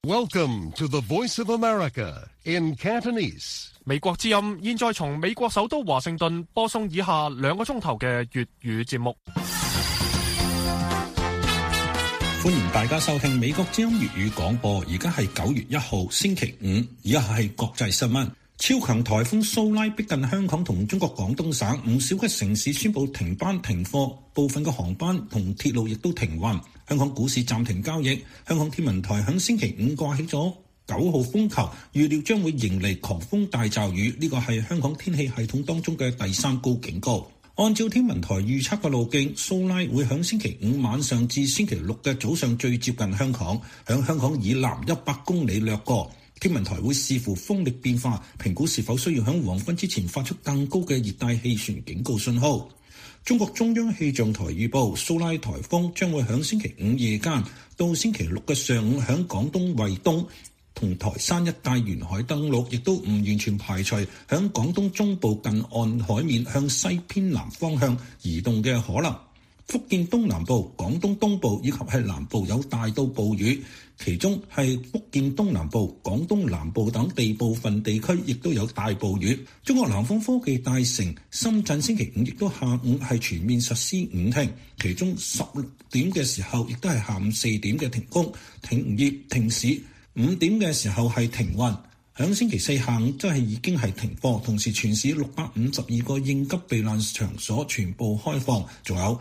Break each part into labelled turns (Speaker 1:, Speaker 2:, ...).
Speaker 1: Welcome to the Voice of America in Cantonese.
Speaker 2: 美國之音現在從美國首都華盛頓播送以下2個鐘頭嘅粵語節目。
Speaker 3: 歡迎大家收聽美國之音粵語廣播。而家係9月1號星期五，以下係國際新聞。超強颱風蘇拉逼近香港同中國廣東省，唔少嘅城市宣布停班停課，部分嘅航班同鐵路亦都停運。香港股市暫停交易。香港天文台響星期五掛起咗9號風球，預料將會迎嚟狂風大驟雨，呢個係香港天氣系統當中嘅第3高警告。按照天文台預測嘅路徑，蘇拉會響星期五晚上至星期六嘅早上最接近香港，響香港以南100公里掠過。天文台會視乎風力變化，評估是否需要響黃昏之前發出更高嘅熱帶氣旋警告信號。中國中央氣象台預報，蘇拉颱風將會響星期五夜間到星期六嘅上午響廣東惠東同台山一帶沿海登陸，亦都唔完全排除響廣東中部近岸海面向西偏南方向移動嘅可能。福建東南部、廣東東部以及係南部有大到暴雨，其中係福建東南部、廣東南部等地部分地區亦都有大暴雨。中國南方科技大城深圳星期五亦都下午係全面實施5停，其中16點嘅時候亦都係下午4點嘅停工、停業、停市，5點嘅時候係停運。響星期四下午即係已經係停課，同時全市652個應急避難場所全部開放，仲有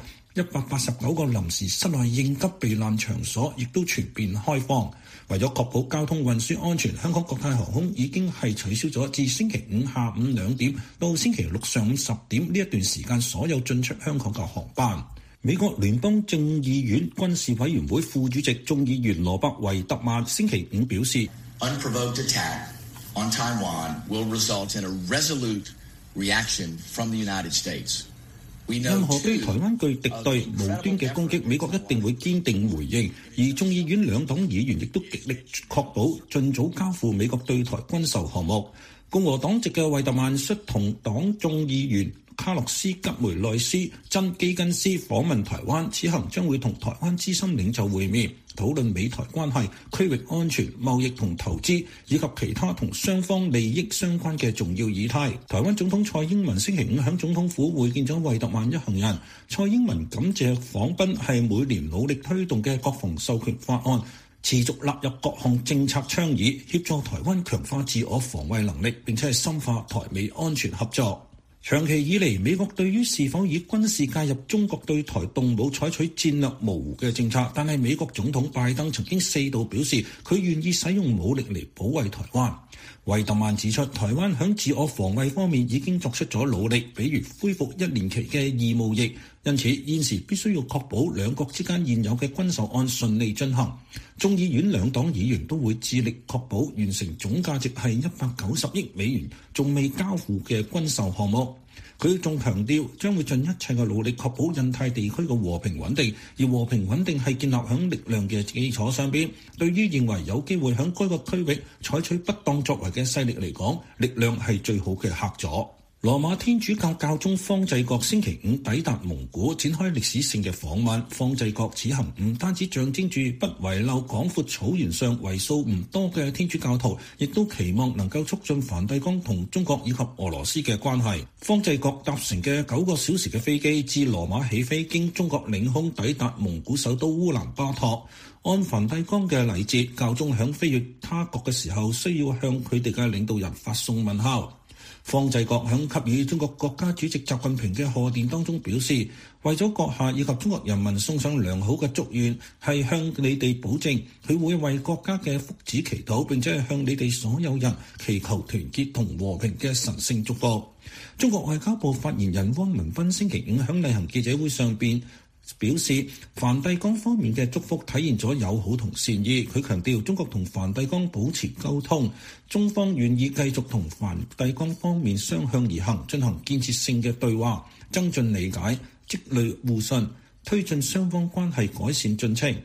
Speaker 3: 189個臨時室內應急避難場所亦都全面開放。為咗確保交通運輸安全，香港國泰航空已經係取消咗自星期五下午2點到星期六上午10點呢一段時間所有進出香港嘅航班。美國聯邦眾議院軍事委員會副主席眾議員羅伯維特曼星期五表示，
Speaker 4: Unprovoked attack on Taiwan will result in a resolute reaction from the United States.
Speaker 3: 任何對台灣具敵對、無端嘅攻擊，美國一定會堅定回應。而眾議院兩黨議員亦都極力確保盡早交付美國對台軍售項目。共和黨籍嘅惠特曼率同黨眾議員卡洛斯吉梅內斯、真基根斯訪問台灣，此行將會同台灣資深領袖會面，討論美台關係、區域安全、貿易同投資，以及其他同雙方利益相關嘅重要議題。台灣總統蔡英文星期五喺總統府會見咗惠特曼一行人。蔡英文感謝訪賓係每年努力推動嘅國防授權法案，持續納入各項政策倡議，協助台灣強化自我防衛能力，並且係深化台美安全合作。長期以嚟，美國對於是否以軍事介入中國對台動武採取戰略模糊嘅政策，但係美國總統拜登曾經4度表示佢願意使用武力嚟保衛台灣。惠特曼指出，台灣喺自我防衛方面已經作出咗努力，比如恢復1年期嘅義務役，因此現時必須要確保兩國之間現有嘅軍售案順利進行。眾議院兩黨議員都會致力確保完成總價值係190億美元仲未交付嘅軍售項目。佢仲強調將會盡一切嘅努力確保印太地區嘅和平穩定，而和平穩定係建立喺力量嘅基礎上邊。對於認為有機會喺該個區域採取不當作為嘅勢力嚟講，力量係最好嘅嚇阻。羅馬天主教教宗方濟各星期五抵達蒙古，展開歷史性嘅訪問。方濟各此行唔單止象徵住不遺漏廣闊草原上為數唔多嘅天主教徒，亦都期望能夠促進梵蒂岡同中國以及俄羅斯嘅關係。方濟各搭乘嘅9個小時嘅飛機自羅馬起飛，經中國領空抵達蒙古首都烏蘭巴托。按梵蒂岡嘅禮節，教宗響飛越他國嘅時候，需要向佢哋嘅領導人發送問候。方濟各響給予中國國家主席習近平嘅賀電當中表示，為咗閣下以及中國人民送上良好嘅祝願，係向你哋保證佢會為國家嘅福祉祈禱，並且係向你哋所有人祈求團結同和平嘅神聖祝福。中國外交部發言人汪文斌星期五響例行記者會上邊表示，梵蒂岡方面嘅祝福體現咗友好同善意。佢強調中國同梵蒂岡保持溝通，中方願意繼續同梵蒂岡方面相向而行，進行建設性嘅對話，增進理解，積累互信，推進雙方關係改善進程。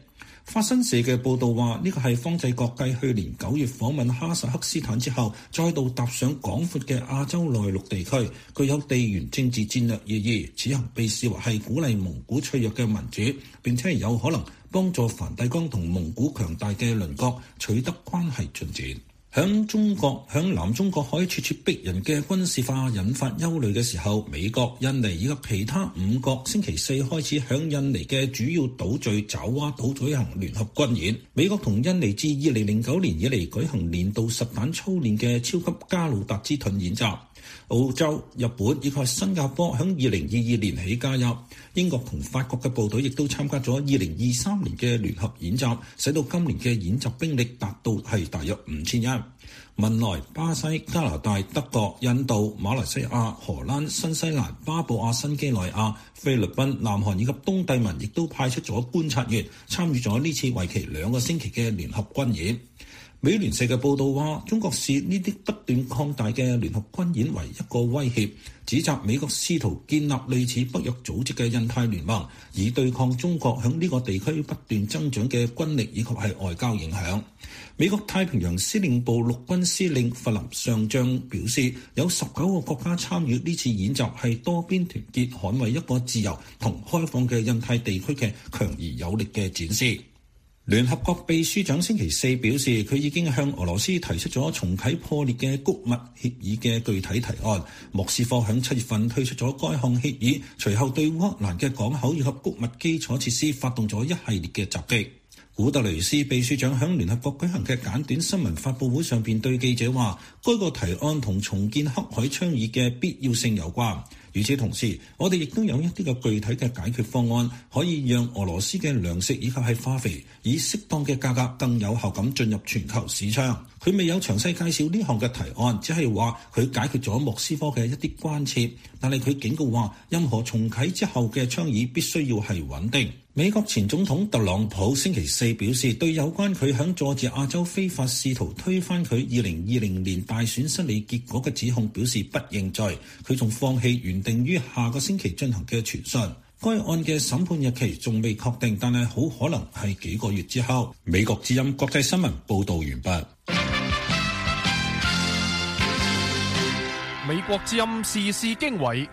Speaker 3: 法新社嘅報導話，呢個係方濟各繼去年9月訪問哈薩克斯坦之後，再度踏上廣闊嘅亞洲內陸地區，具有地緣政治戰略意義。此行被視為係鼓勵蒙古脆弱嘅民主，並且係有可能幫助梵蒂岡同蒙古強大嘅鄰國取得關係進展。響南中國海咄咄逼人嘅軍事化引發憂慮嘅時候，美國、印尼以及其他5國星期四開始響印尼嘅主要島嶼爪哇島舉行聯合軍演。美國同印尼自2009年以嚟舉行年度實彈操練嘅超級加魯達之盾演習。澳洲、日本以及新加坡響2022年起加入，英國同法國嘅部隊亦都參加咗2023年嘅聯合演習，使到今年嘅演習兵力達到大約5000人。文萊、巴西、加拿大、德國、印度、馬來西亞、荷蘭、新西蘭、巴布亞新幾內亞、菲律賓、南韓以及東帝汶亦都派出咗觀察員參與咗呢次為期2個星期嘅聯合軍演。美聯社嘅報導話，中國視呢啲不斷擴大嘅聯合軍演為一個威脅，指責美國試圖建立類似北約組織嘅印太聯盟，以對抗中國響呢個地區不斷增長嘅軍力以及係外交影響。美國太平洋司令部陸軍司令弗林上將表示，有19個國家參與呢次演習，係多邊團結捍衛一個自由同開放嘅印太地區嘅強而有力嘅展示。聯合國秘書長星期四表示，佢已經向俄羅斯提出咗重啟破裂嘅谷物協議嘅具體提案。莫斯科響7月份推出咗該項協議，隨後對烏克蘭嘅港口以及谷物基礎設施發動咗一系列嘅襲擊。古特雷斯秘書長響聯合國舉行嘅簡短新聞發佈會上邊對記者話，該個提案同重建黑海倡議嘅必要性有關。與此同時，我哋亦都有一啲嘅具體嘅解決方案，可以讓俄羅斯嘅糧食以及係化肥以適當嘅價格更有效咁進入全球市場。佢未有詳細介紹呢項嘅提案，只係話佢解決咗莫斯科嘅一啲關切，但係佢警告話，任何重啟之後嘅倡議必須要係穩定。美國前總統特朗普星期四表示，對有關佢響佐治亞州非法試圖推翻佢2020年大選失利結果嘅指控表示不認罪。佢仲放棄原定於下個星期進行嘅傳訊。該案嘅審判日期仲未確定，但係好可能係幾個月之後。美國之音國際新聞報道完畢。
Speaker 2: 美國之音時事經緯。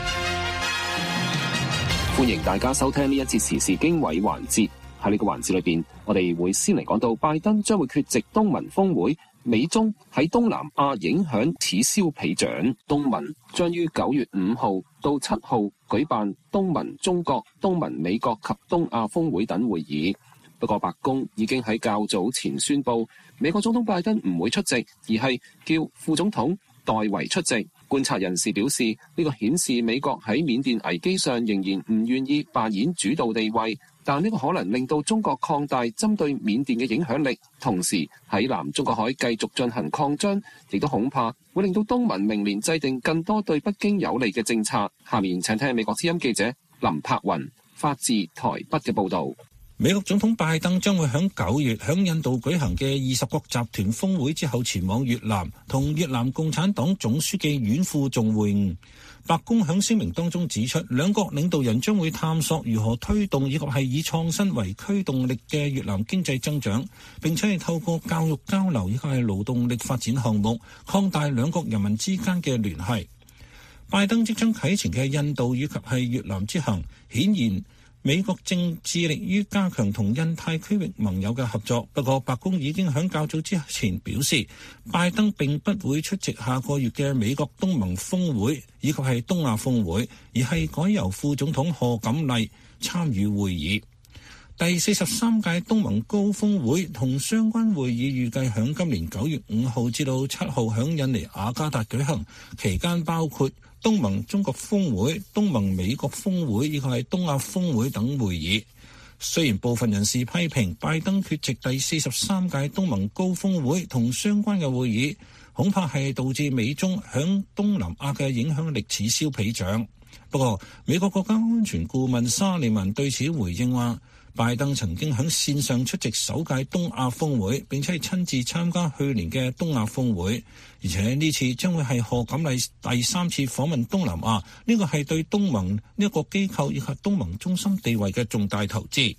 Speaker 5: 歡迎大家收聽呢一節時事經緯環節。喺呢個環節裏邊，我哋會先嚟講到拜登將會缺席東盟峰會，美中喺東南亞影響此消彼長。東盟將於9月5號到7號舉辦東盟中國、東盟美國及東亞峰會等會議。不過白宮已經喺較早前宣布，美國總統拜登唔會出席，而係叫副總統代為出席。觀察人士表示，呢個顯示美國喺緬甸危機上仍然唔願意扮演主導地位，但呢個可能令到中國擴大針對緬甸嘅影響力，同時喺南中國海繼續進行擴張，亦都恐怕會令到東盟明年制定更多對北京有利嘅政策。下面請聽美國之音記者林柏雲發自台北嘅報導。
Speaker 3: 美國總統拜登將會喺9月喺印度舉行嘅20國集團峰會之後前往越南，同越南共產黨總書記阮富仲會晤。白宮喺聲明當中指出，兩國領導人將會探索如何推動以及係以創新為驅動力嘅越南經濟增長，並且係透過教育交流以及係勞動力發展項目，擴大兩國人民之間嘅聯繫。拜登即將啟程嘅印度以及係越南之行，顯然美國正致力於加強同印太區域盟友嘅合作，不過白宮已經喺較早之前表示，拜登並不會出席下個月嘅美國東盟峰會以及係東亞峰會，而係改由副總統賀錦麗參與會議。第43屆東盟高峰會同相關會議預計喺今年9月5號至到7號喺印尼雅加達舉行，期間包括東盟中國峰會、東盟美國峰會以及係東亞峰會等會議。雖然部分人士批評拜登缺席第43屆東盟高峰會同相關嘅會議，恐怕係導致美中響東南亞嘅影響力此消彼長。不過美國國家安全顧問沙利文對此回應話，拜登曾經喺線上出席首屆東亞峰會，並且係親自參加去年嘅東亞峰會，而且呢次將會係賀錦麗第3次訪問東南亞，呢個係對東盟呢一個機構以及東盟中心地位嘅重大投資。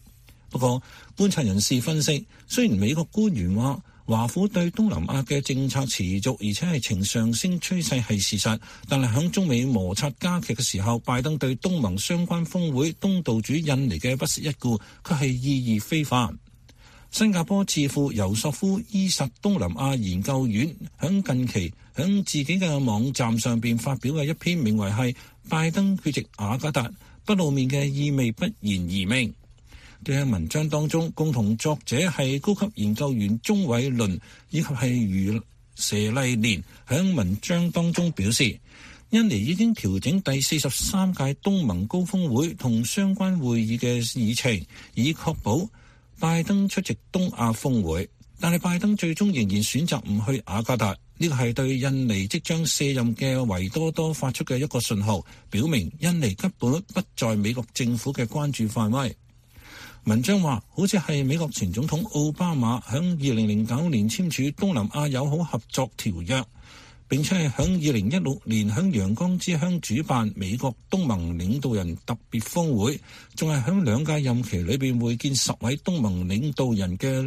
Speaker 3: 不過，觀察人士分析，雖然美國官員話華府對東南亞嘅政策持續，而且係呈上升趨勢係事實，但係響中美摩擦加劇嘅時候，拜登對東盟相關峰會東道主印尼嘅不屑一顧，卻係意義非凡。新加坡智庫尤索夫伊薩東南亞研究院響近期響自己嘅網站上邊發表嘅一篇名為係拜登缺席雅加達，不露面嘅意味不言而明嘅文章當中，共同作者係高級研究員鍾偉倫以及係余佘麗蓮，響文章當中表示，印尼已經調整第43屆東盟高峰會同相關會議嘅議程，以確保拜登出席東亞峰會，但係拜登最終仍然選擇唔去雅加達，呢個係對印尼即將卸任嘅維多多發出嘅一個信號，表明印尼根本不在美國政府嘅關注範圍。文章話，好似係美國前總統奧巴馬響2009年簽署東南亞友好合作條約，並且係響2016年響陽光之鄉主辦美國東盟領導人特別峰會，仲係響2屆任期裏邊會見10位東盟領導人嘅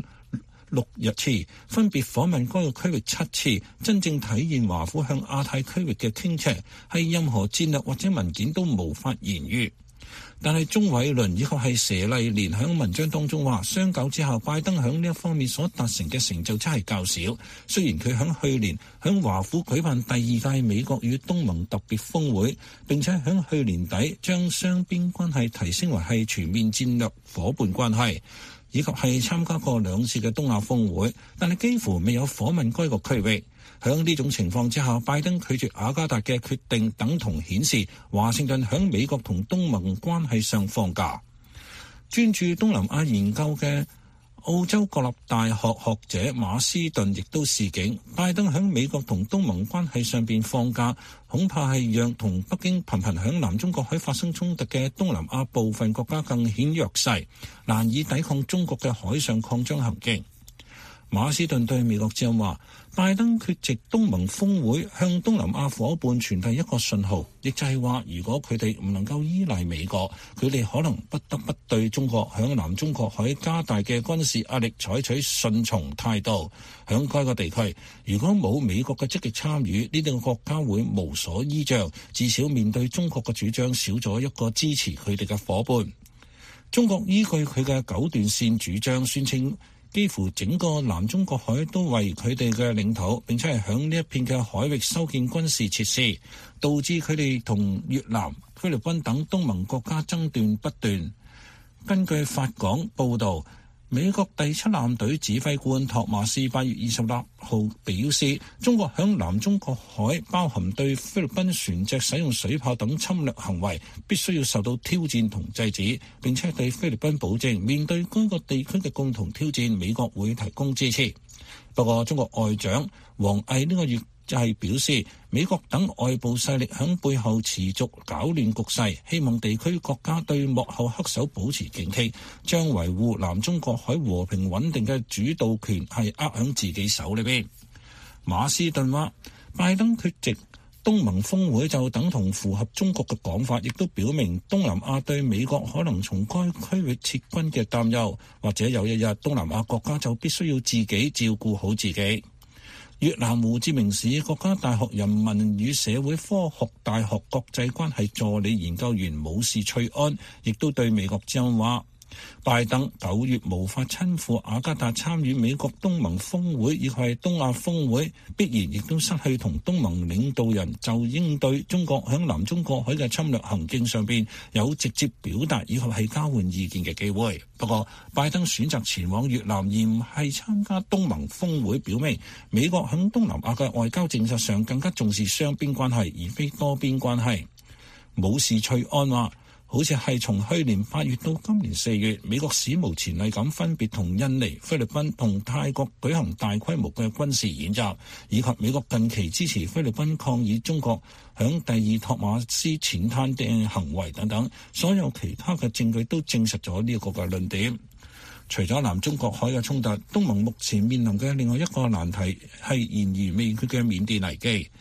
Speaker 3: 6日次，分別訪問該個區域7次，真正體現華府向亞太區域嘅傾斜，係任何戰略或者文件都無法言喻。但係鍾偉倫以及係佘麗蓮喺文章當中話，相較之下，拜登喺呢一方面所達成嘅成就真係較少。雖然佢喺去年喺華府舉辦第2屆美國與東盟特別峰會，並且喺去年底將雙邊關係提升為係全面戰略夥伴關係，以及係參加過2次嘅東亞峰會，但係幾乎未有訪問該個區域。喺呢種情況之下，拜登拒絕雅加達嘅決定，等同顯示華盛頓喺美國同東盟關係上放假。專注東南亞研究嘅澳洲國立大學學者馬斯頓亦都示警，拜登喺美國同東盟關係上邊放假，恐怕係讓同北京頻頻喺南中國海發生衝突嘅東南亞部分國家更顯弱勢，難以抵抗中國嘅海上擴張行徑。馬斯頓對美國之音話，拜登缺席東盟峰會向東南亞夥伴傳遞一個信號，亦就係話，如果佢哋唔能夠依賴美國，佢哋可能不得不對中國響南中國海加大嘅軍事壓力採取順從態度。響該個地區，如果冇美國嘅積極參與，呢啲國家會無所依仗，至少面對中國嘅主張少咗一個支持佢哋嘅夥伴。中國依據佢嘅9段線主張，宣稱幾乎整個南中國海都為佢哋嘅領土，並且係響呢一片嘅海域修建軍事設施，導致佢哋同越南、菲律賓等東盟國家爭端不斷。根據法港報導，美國第7艦隊指揮官托馬斯8月26號表示，中國響南中國海包含對菲律賓船隻使用水炮等侵略行為，必須要受到挑戰同制止，並且對菲律賓保證，面對該個地區嘅共同挑戰，美國會提供支持。不過，中國外長王毅呢個月就係表示，美國等外部勢力響背後持續搞亂局勢，希望地區國家對幕後黑手保持警惕，將維護南中國海和平穩定嘅主導權係握響自己手裏邊。馬斯頓話，拜登缺席東盟峰會就等同符合中國嘅講法，亦都表明東南亞對美國可能從該區域撤軍嘅擔憂，或者有一日東南亞國家就必須要自己照顧好自己。越南胡志明市國家大學人民與社會科學大學國際關係助理研究員武士翠安亦都對美國之音話，拜登9月無法親赴雅加達參與美國東盟峰會以及係東亞峰會，必然亦都失去同東盟領導人就應對中國響南中國海嘅侵略行徑上邊有直接表達以及係交換意見嘅機會。不過，拜登選擇前往越南而唔係參加東盟峰會，表明美國響東南亞嘅外交政策上更加重視雙邊關係而非多邊關係。武士翠安話，好似係從去年8月到今年4月，美國史無前例咁分別同印尼、菲律賓同泰國舉行大規模嘅軍事演習，以及美國近期支持菲律賓抗議中國響第2托馬斯淺灘嘅行為等等，所有其他嘅證據都證實咗呢個嘅論點。除咗南中國海嘅衝突，東盟目前面臨嘅另外一個難題係懸而未決嘅緬甸危機。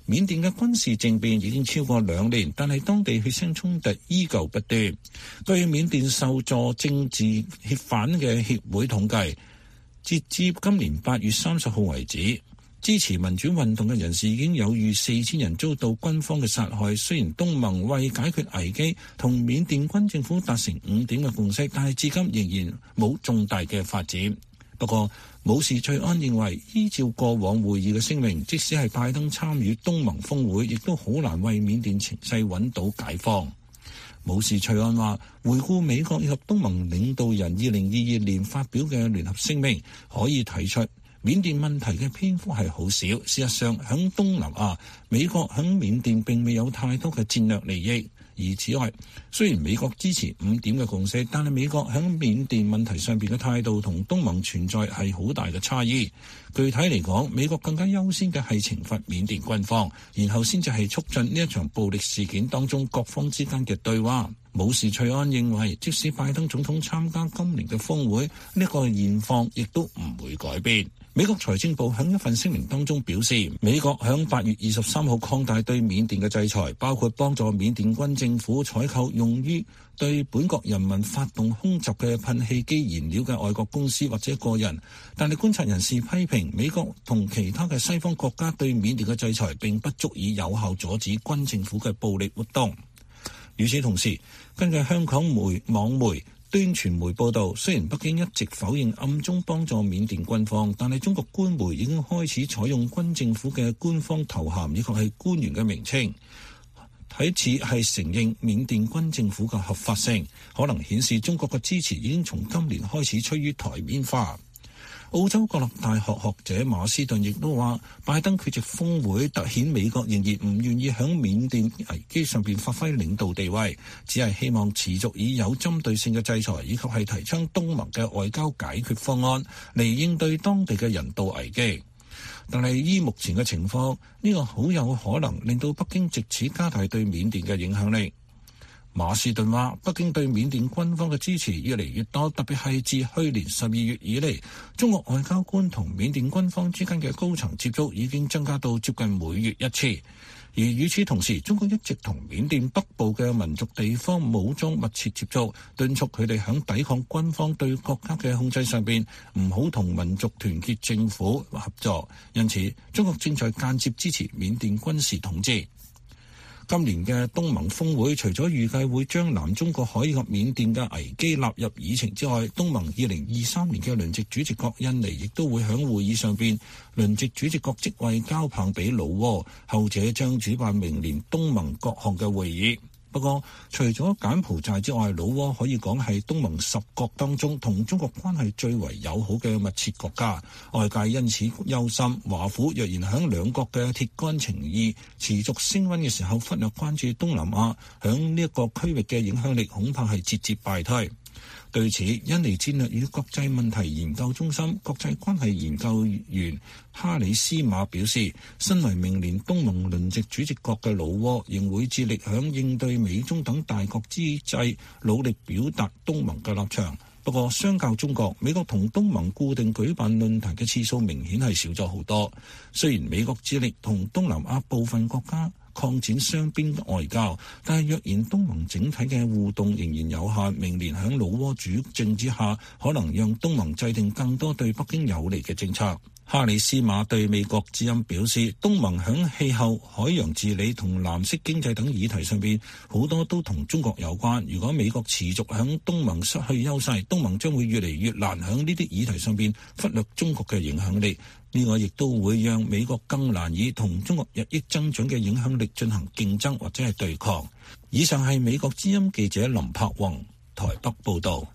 Speaker 3: 緬甸嘅軍事政變已經超過2年，但係當地血腥衝突依舊不斷。據緬甸受助政治協反嘅協會統計，截至今年8月30號為止，支持民主運動嘅人士已經有逾4000人遭到軍方嘅殺害。雖然東盟為解決危機同緬甸軍政府達成5點嘅共識，但係至今仍然冇重大嘅發展。不過，武士翠安認為，依照過往會議嘅聲明，即使係拜登參與東盟峰會，亦都好難為緬甸情勢揾到解放。武士翠安話，回顧美國以及東盟領導人2022年發表嘅聯合聲明，可以提出緬甸問題嘅篇幅係好少。事實上，響東南亞，美國響緬甸並未有太多嘅戰略利益。而此外，雖然美國支持5點嘅共識，但係美國響緬甸問題上邊嘅態度同東盟存在係好大嘅差異。具體嚟講，美國更加優先嘅係懲罰緬甸軍方，然後先至係促進呢一場暴力事件當中各方之間嘅對話。武士翠安認為，即使拜登總統參加今年嘅峰會，呢個現況亦都唔會改變。美國財政部喺一份聲明當中表示，美國喺8月23號擴大對緬甸嘅制裁，包括幫助緬甸軍政府採購用於對本國人民發動空襲嘅噴氣機燃料嘅外國公司或者個人。但係觀察人士批評，美國同其他嘅西方國家對緬甸嘅制裁並不足以有效阻止軍政府嘅暴力活動。與此同時，根據香港網媒端傳媒報導，雖然北京一直否認暗中幫助緬甸軍方，但係中國官媒已經開始採用軍政府嘅官方頭銜以及係官員嘅名稱，睇似係承認緬甸軍政府嘅合法性，可能顯示中國嘅支持已經從今年開始趨於台面化。澳洲國立大學學者馬斯頓亦都話，拜登缺席峰會突顯美國仍然唔願意響緬甸危機上邊發揮領導地位，只係希望持續以有針對性嘅制裁以及係提倡東盟嘅外交解決方案嚟應對當地嘅人道危機。但係依目前嘅情況，呢個好有可能令到北京藉此加大對緬甸嘅影響力。馬士頓話，北京對緬甸軍方嘅支持越嚟越多，特別係自去年12月以嚟，中國外交官同緬甸軍方之間嘅高層接觸已經增加到接近每月1次。而與此同時，中國一直同緬甸北部嘅民族地方武裝密切接觸，敦促佢哋喺抵抗軍方對國家嘅控制上邊唔好同民族團結政府合作。因此，中國正在間接支持緬甸軍事統治。今年嘅東盟峰會，除咗預計會將南中國海及緬甸嘅危機納入議程之外，東盟2023年嘅輪值主席國印尼亦都會喺會議上邊輪值主席國職位交棒俾老撾，後者將主辦明年東盟各項嘅會議。不過，除咗柬埔寨之外，老撾可以講係東盟10國當中同中國關係最為友好嘅密切國家。外界因此憂心，華府若然響兩國嘅鐵桿情誼持續升溫嘅時候，忽略關注東南亞響呢一個區域嘅影響力，恐怕係節節敗退。對此，印尼戰略與國際問題研究中心國際關係研究員哈里斯馬表示，身為明年東盟輪值主席國嘅老撾，仍會致力響應對美中等大國之際，努力表達東盟嘅立場。不過，相較中國，美國同東盟固定舉辦論壇嘅次數明顯係少咗好多。雖然美國致力同東南亞部分國家擴展雙邊外交，但係若然東盟整體嘅互動仍然有限，明年響老撾主政之下，可能讓東盟制定更多對北京有利嘅政策。哈里斯馬對美國之音表示，東盟響氣候、海洋治理同藍色經濟等議題上邊，好多都同中國有關。如果美國持續響東盟失去優勢，東盟將會越嚟越難響呢啲議題上邊忽略中國嘅影響力。呢個亦都會讓美國更難以同中國日益增長嘅影響力進行競爭或者係對抗。以上係美國之音記者林柏宏台北報導。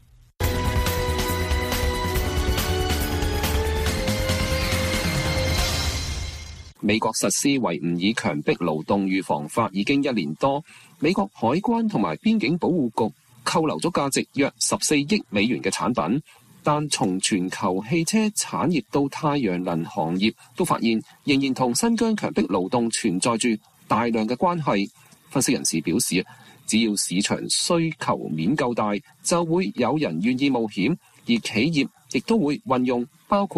Speaker 5: 美國實施維吾爾強迫勞動預防法已經1年多，美國海關同埋邊境保護局扣留咗價值約14億美元嘅產品，但從全球汽車產業到太陽能行業都發現仍然同新疆強迫勞動存在住大量嘅關係。分析人士表示，只要市場需求面夠大，就會有人願意冒險，而企業亦都會運用包括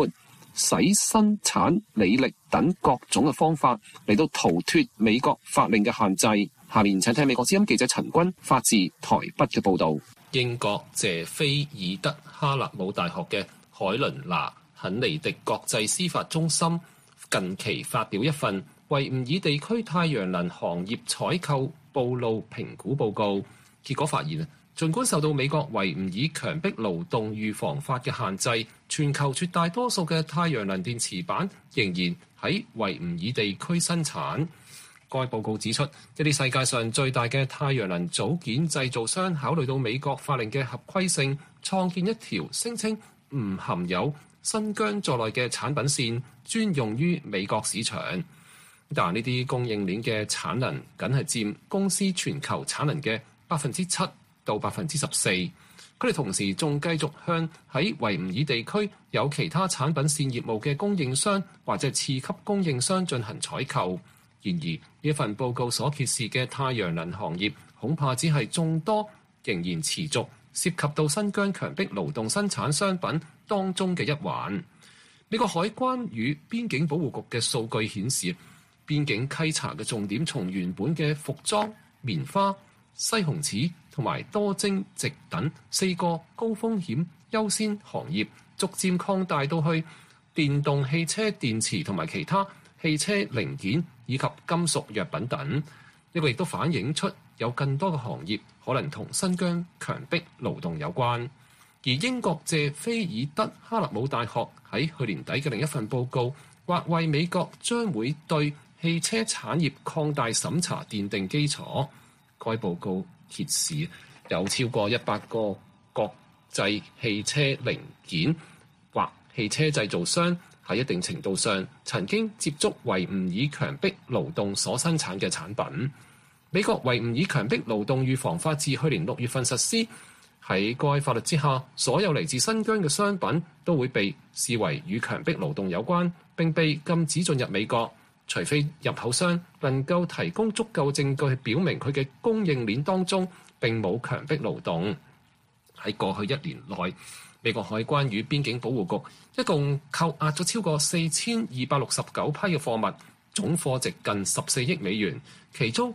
Speaker 5: 使生產履歷等各種嘅方法嚟到逃脫美國法令嘅限制。下面請聽美國之音記者陳君發自台北嘅報導。
Speaker 6: 英國謝菲爾德哈勒姆大學嘅海倫娜肯尼迪國際司法中心近期發表一份維吾爾地區太陽能行業採購暴露評估報告，結果發現，儘管受到美國維吾爾強迫勞動預防法嘅限制，全球絕大多數嘅太陽能電池板仍然喺維吾爾地區生產。該報告指出，一啲世界上最大嘅太陽能組件製造商考慮到美國法令嘅合規性，創建一條聲稱唔含有新疆在內嘅產品線，專用於美國市場。但呢啲供應鏈嘅產能僅係佔公司全球產能嘅7%到14%。佢哋同時仲繼續向喺維吾爾地區有其他產品線業務嘅供應商或者次級供應商進行採購。然而，呢份報告所揭示嘅太陽能行業恐怕只係眾多仍然持續涉及到新疆強迫勞動生產商品當中嘅一環。美國海關與邊境保護局嘅數據顯示，邊境稽查嘅重點從原本嘅服裝、棉花、西紅柿同埋多晶植等4個高風險優先行業，逐漸擴大到去電動汽車電池同埋其他汽車零件以及金屬藥品等。呢個亦都反映出有更多嘅行業可能同新疆強迫勞動有關。而英國謝菲爾德哈勒姆大學喺去年底嘅另一份報告，或為美國將會對汽車產業擴大審查奠定基礎。該報告揭示有超過100個國際汽車零件或汽車製造商喺一定程度上曾經接觸維吾爾強迫勞動所生產嘅產品。美國維吾爾強迫勞動預防法自去年6月份實施，喺該法律之下，所有嚟自新疆嘅商品都會被視為與強迫勞動有關，並被禁止進入美國，除非入口商能夠提供足夠證據去表明佢嘅供應鏈當中並冇強迫勞動。喺過去1年內，美國海關與邊境保護局一共扣押咗超過4269批嘅貨物，總貨值近14億美元，其中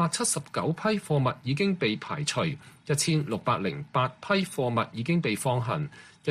Speaker 6: 679批貨物已經被排除，1608批貨物已經被放行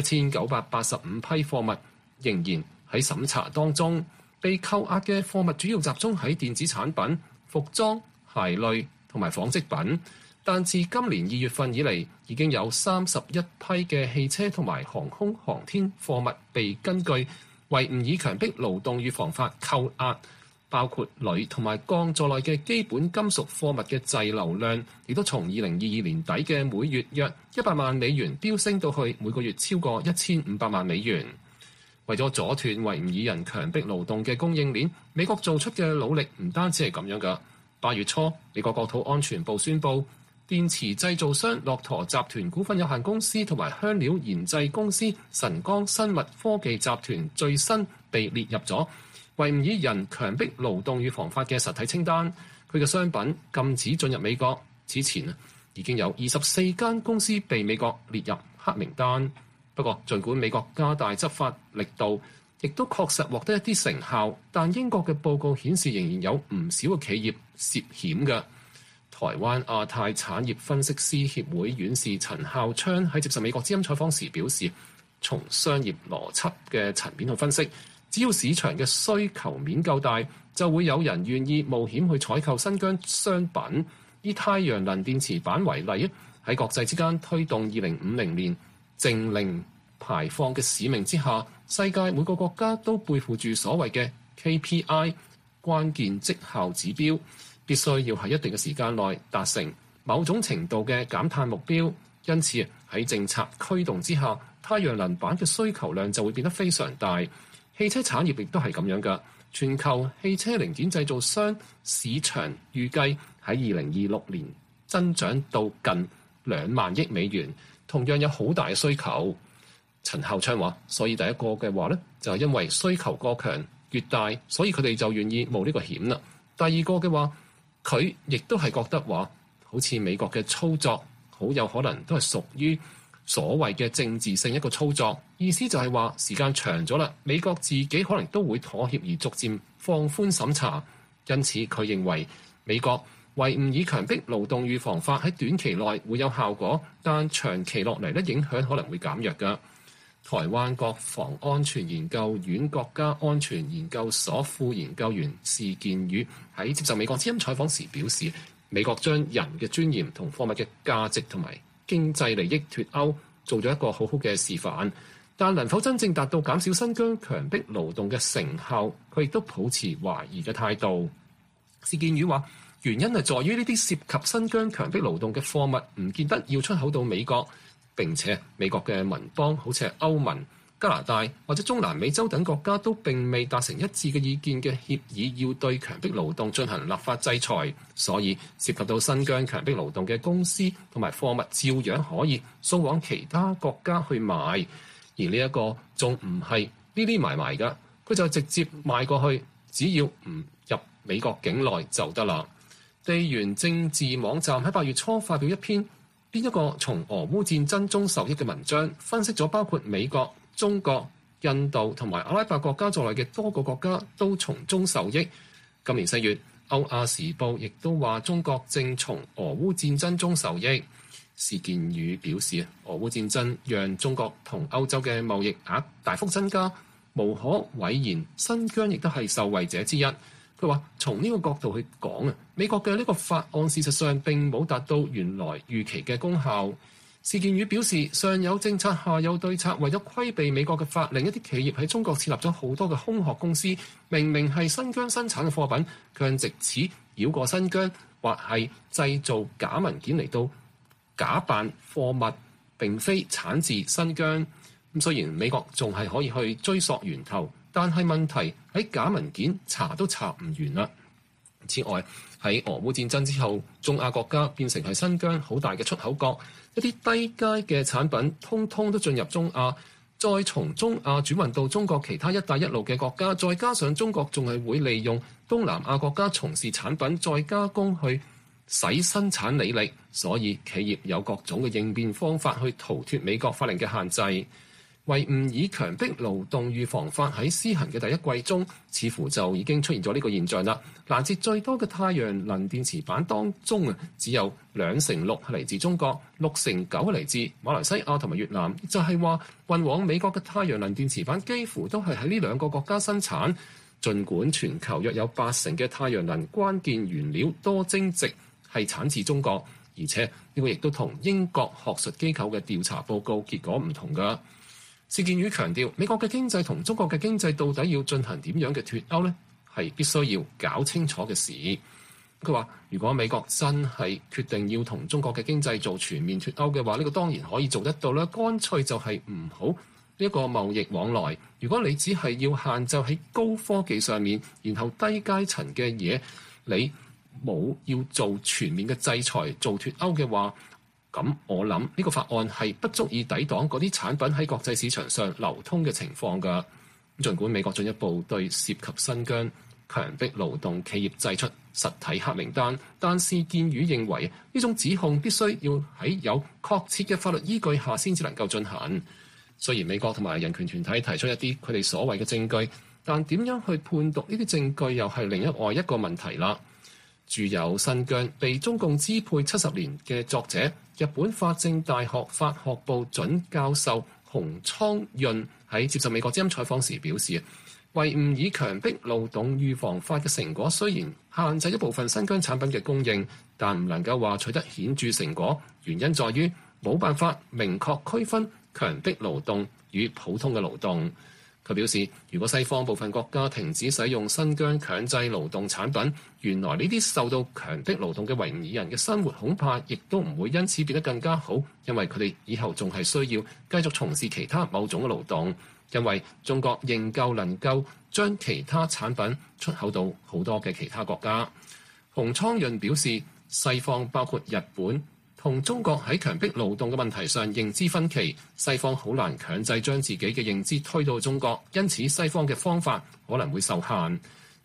Speaker 6: ，1985批貨物仍然喺審查當中。被扣押嘅貨物主要集中喺電子產品、服裝、鞋類同埋紡織品，但自今年2月份以嚟，已經有31批嘅汽車同埋航空航天貨物被根據維吾爾強迫勞動預防法扣押，包括鋁同埋鋼在內嘅基本金屬貨物嘅滯留量，亦都從2022年底嘅每月約100萬美元飆升到去每個月超過1500萬美元。為咗阻斷維吾爾人強迫勞動嘅供應鏈，美國做出嘅努力唔單止係咁樣㗎。8月初，美國國土安全部宣布，電池製造商駱駝集團股份有限公司同埋香料研製公司晨光生物科技集團最新被列入咗維吾爾人強迫勞動預防法嘅實體清單。佢嘅商品禁止進入美國。此前已經有24間公司被美國列入黑名單。不過，儘管美國加大執法力度，亦都確實獲得一啲成效，但英國嘅報告顯示仍然有唔少嘅企業涉險嘅。台灣亞太產業分析師協會院士陳孝昌喺接受美國之音採訪時表示，從商業邏輯嘅層面去分析，只要市場嘅需求面夠大，就會有人願意冒險去採購新疆商品。以太陽能電池板為例，喺國際之間推動2050年淨零排放嘅使命之下，世界每個國家都背負住所謂嘅 KPI 關鍵績效指標，必須要喺一定嘅時間內達成某種程度嘅減碳目標。因此喺政策驅動之下，太陽能板嘅需求量就會變得非常大。汽車產業亦都係咁樣㗎。全球汽車零件製造商市場預計喺2026年增長到近2萬億美元。同樣有好大嘅需求。陳孝昌話，所以第一個嘅話呢，就係因為需求過強越大，所以佢哋就願意冒呢個險啦。第二個嘅話，佢亦都係覺得話，好似美國嘅操作好有可能都係屬於所謂嘅政治性一個操作，意思就係話時間長咗啦，美國自己可能都會妥協而逐漸放寬審查。因此佢認為美國維吾爾強迫勞動預防法喺短期內會有效果，但長期落嚟咧影響可能會減弱㗎。台灣國防安全研究院國家安全研究所副研究員士健宇喺接受美國之音採訪時表示，美國將人嘅尊嚴同貨物嘅價值同埋經濟利益脫鈎，做咗一個好好嘅示範，但能否真正達到減少新疆強迫勞動嘅成效，佢亦都抱持懷疑嘅態度。士健宇話，原因係在於呢啲涉及新疆強迫勞動嘅貨物唔見得要出口到美國，並且美國嘅盟邦好似係歐盟、加拿大或者中南美洲等國家都並未達成一致嘅意見嘅協議，要對強迫勞動進行立法制裁，所以涉及到新疆強迫勞動嘅公司同埋貨物照樣可以送往其他國家去賣，而呢一個仲唔係呢啲買㗎，佢就直接賣過去，只要唔入美國境內就得啦。地緣政治網站喺8月初發表一篇邊一個從俄烏戰爭中受益嘅文章，分析咗包括美國、中國、印度同埋阿拉伯國家在內嘅多個國家都從中受益。今年4月，歐亞時報亦都話中國正從俄烏戰爭中受益。士健宇表示，俄烏戰爭讓中國同歐洲嘅貿易額大幅增加，無可諱言，新疆亦都係受惠者之一。佢話：從呢個角度去講啊，美國嘅呢個法案事實上並冇達到原來預期嘅功效。士健宇表示，上有政策，下有對策，為咗規避美國嘅法令，一啲企業喺中國設立咗好多嘅空殼公司，明明係新疆生產嘅貨品，卻藉此繞過新疆，或係製造假文件嚟到假扮貨物，並非產自新疆。咁雖然美國仲係可以去追溯源頭，但係問題喺假文件查都查唔完啦。此外，喺俄烏戰爭之後，中亞國家變成係新疆好大嘅出口國，一啲低階嘅產品通通都進入中亞，再從中亞轉運到中國其他一帶一路嘅國家，再加上中國仲係會利用東南亞國家從事產品再加工去使生產履歷，所以企業有各種嘅應變方法去逃脫美國法令嘅限制。維吾爾強迫勞動預防法喺施行嘅第一季中，似乎就已經出現咗呢個現象啦。攔截最多嘅太陽能電池板當中啊，只有6%係嚟自中國，9%係嚟自馬來西亞同埋越南。就係話運往美國嘅太陽能電池板幾乎都係喺呢兩個國家生產。儘管全球約有80%嘅太陽能關鍵原料多晶矽係產自中國，而且呢個亦都同英國學術機構嘅調查報告結果唔同㗎。士健宇強調，美國嘅經濟同中國嘅經濟到底要進行點樣嘅脫鈎呢？係必須要搞清楚嘅事。佢話：如果美國真係決定要同中國嘅經濟做全面脫鈎嘅話，呢個當然可以做得到啦。乾脆就係唔好呢一個貿易往來。如果你只係要限制喺高科技上面，然後低階層嘅嘢你冇要做全面嘅制裁做脫鈎嘅話，咁我諗呢個法案係不足以抵擋嗰啲產品喺國際市場上流通嘅情況㗎。儘管美國進一步對涉及新疆強迫勞動企業製出實體黑名單，但士健宇認為呢種指控必須要喺有確切嘅法律依據下先至能夠進行。雖然美國同埋人權團體提出一啲佢哋所謂嘅證據，但點樣去判讀呢啲證據又係另外一個問題啦。著有《新疆被中共支配70年》嘅作者，日本法政大學法學部準教授洪倉潤喺接受美國之音採訪時表示，維吾爾強迫勞動預防法嘅成果雖然限制一部分新疆產品嘅供應，但唔能夠話取得顯著成果，原因在於冇辦法明確區分強迫勞動與普通嘅勞動。佢表示，如果西方部分國家停止使用新疆強制勞動產品，原來呢啲受到強迫勞動嘅維吾爾人嘅生活恐怕亦都唔會因此變得更加好，因為佢哋以後仲係需要繼續從事其他某種嘅勞動，因為中國仍舊能夠將其他產品出口到好多嘅其他國家。洪倉潤表示，西方包括日本同中國喺強迫勞動嘅問題上認知分歧，西方好難強制將自己嘅認知推到中國，因此西方嘅方法可能會受限。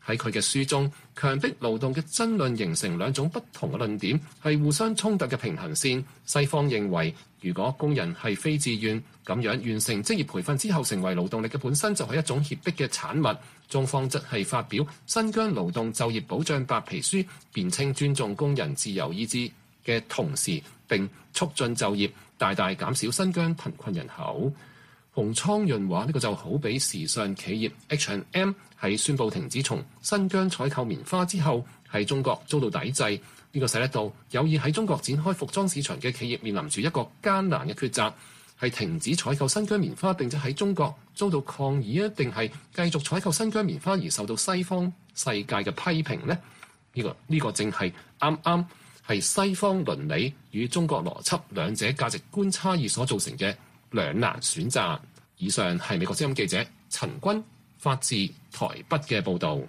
Speaker 6: 喺佢嘅書中，強迫勞動嘅爭論形成兩種不同嘅論點，係互相衝突嘅平衡線。西方認為，如果工人係非自願，咁樣完成職業培訓之後成為勞動力嘅本身就係一種脅迫嘅產物。中方則係發表新疆勞動就業保障白皮書，辯稱尊重工人自由意志嘅同時，並促進就業，大大減少新疆貧困人口。洪倉潤話：呢個就好比時尚企業 H&M 喺宣布停止從新疆採購棉花之後，喺中國遭到抵制。呢個使得到有意喺中國展開服裝市場嘅企業面臨住一個艱難嘅抉擇，係停止採購新疆棉花並且喺中國遭到抗議啊，定係繼續採購新疆棉花而受到西方世界嘅批評呢？呢個正係啱啱係西方倫理與中國邏輯兩者價值觀差異所造成嘅兩難選擇。以上係美國之音記者陳君發自台北嘅報導。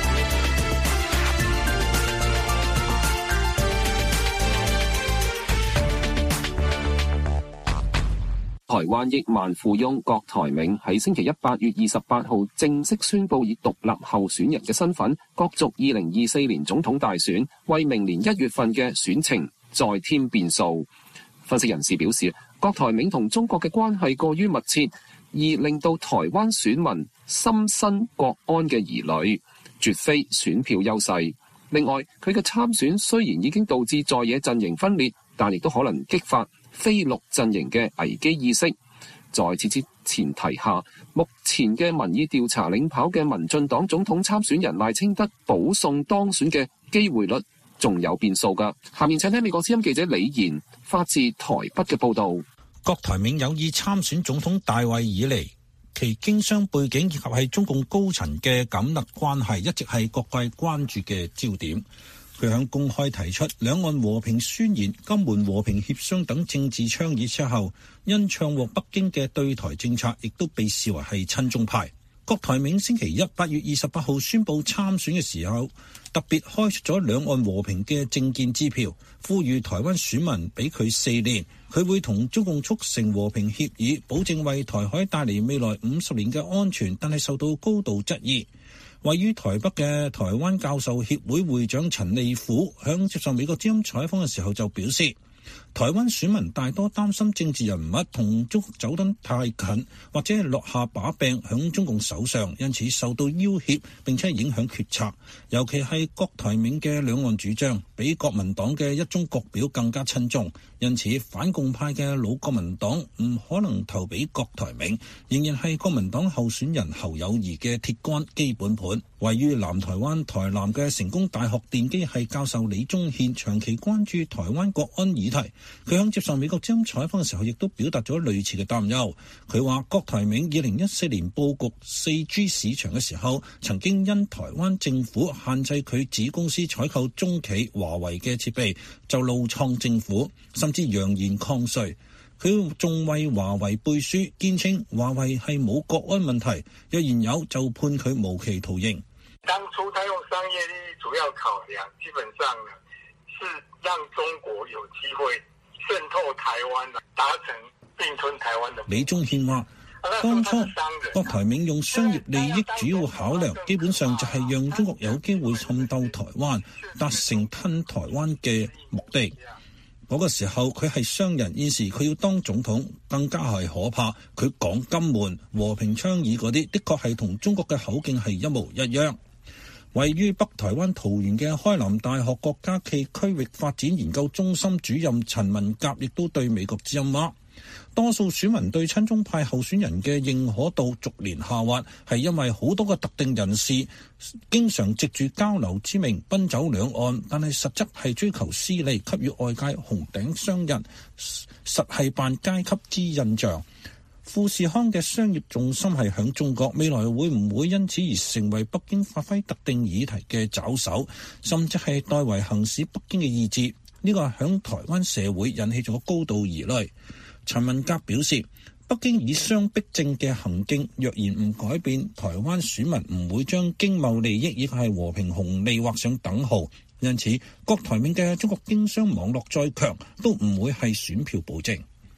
Speaker 5: 台灣億萬富翁郭台銘喺星期一8月28號正式宣布以獨立候選人嘅身份角逐2024年總統大選，為明年1月份嘅選情再添變數。分析人士表示，郭台銘同中國嘅關係過於密切，而令到台灣選民心生國安嘅疑慮，絕非選票優勢。另外，佢嘅參選雖然已經導致在野陣營分裂，但亦都可能激發非綠陣營嘅危機意識。在此之前提下，目前嘅民意調查領跑嘅民進黨總統參選人賴清德保送當選嘅機會率仲有變數㗎。下面請聽美國之音記者李賢發自台北嘅報導。
Speaker 3: 郭台銘有意參選總統大位以嚟，其經商背景以及係中共高層嘅緊密關係一直係各界關注嘅焦點。佢響公開提出兩岸和平宣言、金門和平協商等政治倡議之後，因唱獲北京嘅對台政策，亦都被視為係親中派。郭台銘星期一8月28號宣布參選嘅時候，特別開出咗兩岸和平嘅政見支票，呼籲台灣選民俾佢4年，佢會同中共促成和平協議，保證為台海帶嚟未來50年嘅安全，但係受到高度質疑。位於台北嘅台灣教授協會會長陳利虎響接受美國之音採訪嘅時候就表示，台灣選民大多擔心政治人物同中國走得太近，或者落下把柄響中共手上，因此受到要挾並且影響決策。尤其係郭台銘嘅兩岸主張比國民黨嘅一中各表更加親中，因此反共派嘅老國民黨唔可能投俾郭台銘，仍然係國民黨候選人侯友宜嘅鐵桿基本盤。位於南台灣台南嘅成功大學電機系教授李宗憲長期關注台灣國安議題，佢響接受美國之音採訪嘅時候亦都表達咗類似嘅擔憂。佢話郭台銘2014年佈局 4G 市場嘅時候，曾經因台灣政府限制佢子公司採購中企華為嘅設備，就怒創政府，甚至揚言抗稅。佢仲為華為背書，堅稱華為係冇國安問題，若然有就判佢無期徒刑。
Speaker 7: 當初他用商業利益主要考量，基本上呢是讓中國有機會滲透台灣，達成併吞台灣的。
Speaker 3: 李宗憲話，當初郭台銘用商業利益主要考量，基本上就係讓中國有機會滲透台灣，達成吞台灣嘅目的。嗰個時候佢係商人，現時佢要當總統，更加係可怕。佢講金門和平倡議嗰啲，的確係同中國嘅口徑係一模一樣。位於北台灣桃園嘅開南大學國家暨區域發展研究中心主任陳文甲亦都對美國之音話，多數選民對親中派候選人嘅認可度逐年下滑，係因為好多個特定人士經常藉住交流之名奔走兩岸，但係實質係追求私利，給予外界紅頂商人實係扮階級之印象。富士康嘅商業重心係響中國，未來會唔會因此而成為北京發揮特定議題嘅爪手，甚至係代為行使北京嘅意志？呢個響台灣社會引起咗高度疑慮。陳文甲表示，北京以商逼政嘅行徑，若然唔改變，台灣選民唔會將經貿利益以及係和平紅利畫上等號。因此，郭台銘嘅中國經商網絡再強，都唔會係選票保證。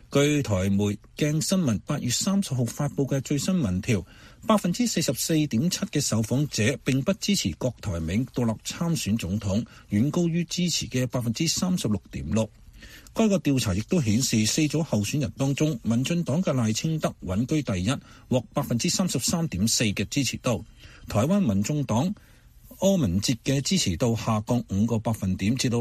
Speaker 3: 據台媒鏡新聞8月30號發布嘅最新民調，44.7% 嘅受訪者並不支持郭台銘獨立參選總統，遠高於支持嘅36.6%。該個調查亦都顯示，4組候選人當中，民進黨嘅賴清德穩居第一，獲33.4% 嘅支持度。台灣民眾黨柯文哲嘅支持度下降5個百分點，至到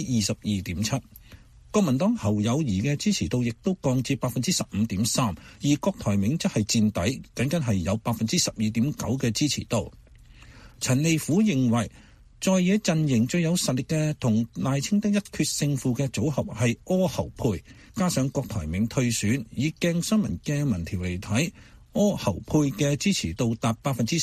Speaker 3: 22.7%。國民黨侯友宜嘅支持度亦都降至15.3%，而郭台銘則係墊底，僅僅係有12.9% 嘅支持度。陳利虎認為，在野陣營最有實力嘅同賴清德一決勝負嘅組合係柯侯配，加上郭台銘退選，以鏡新聞嘅民調嚟睇，柯侯配嘅支持度達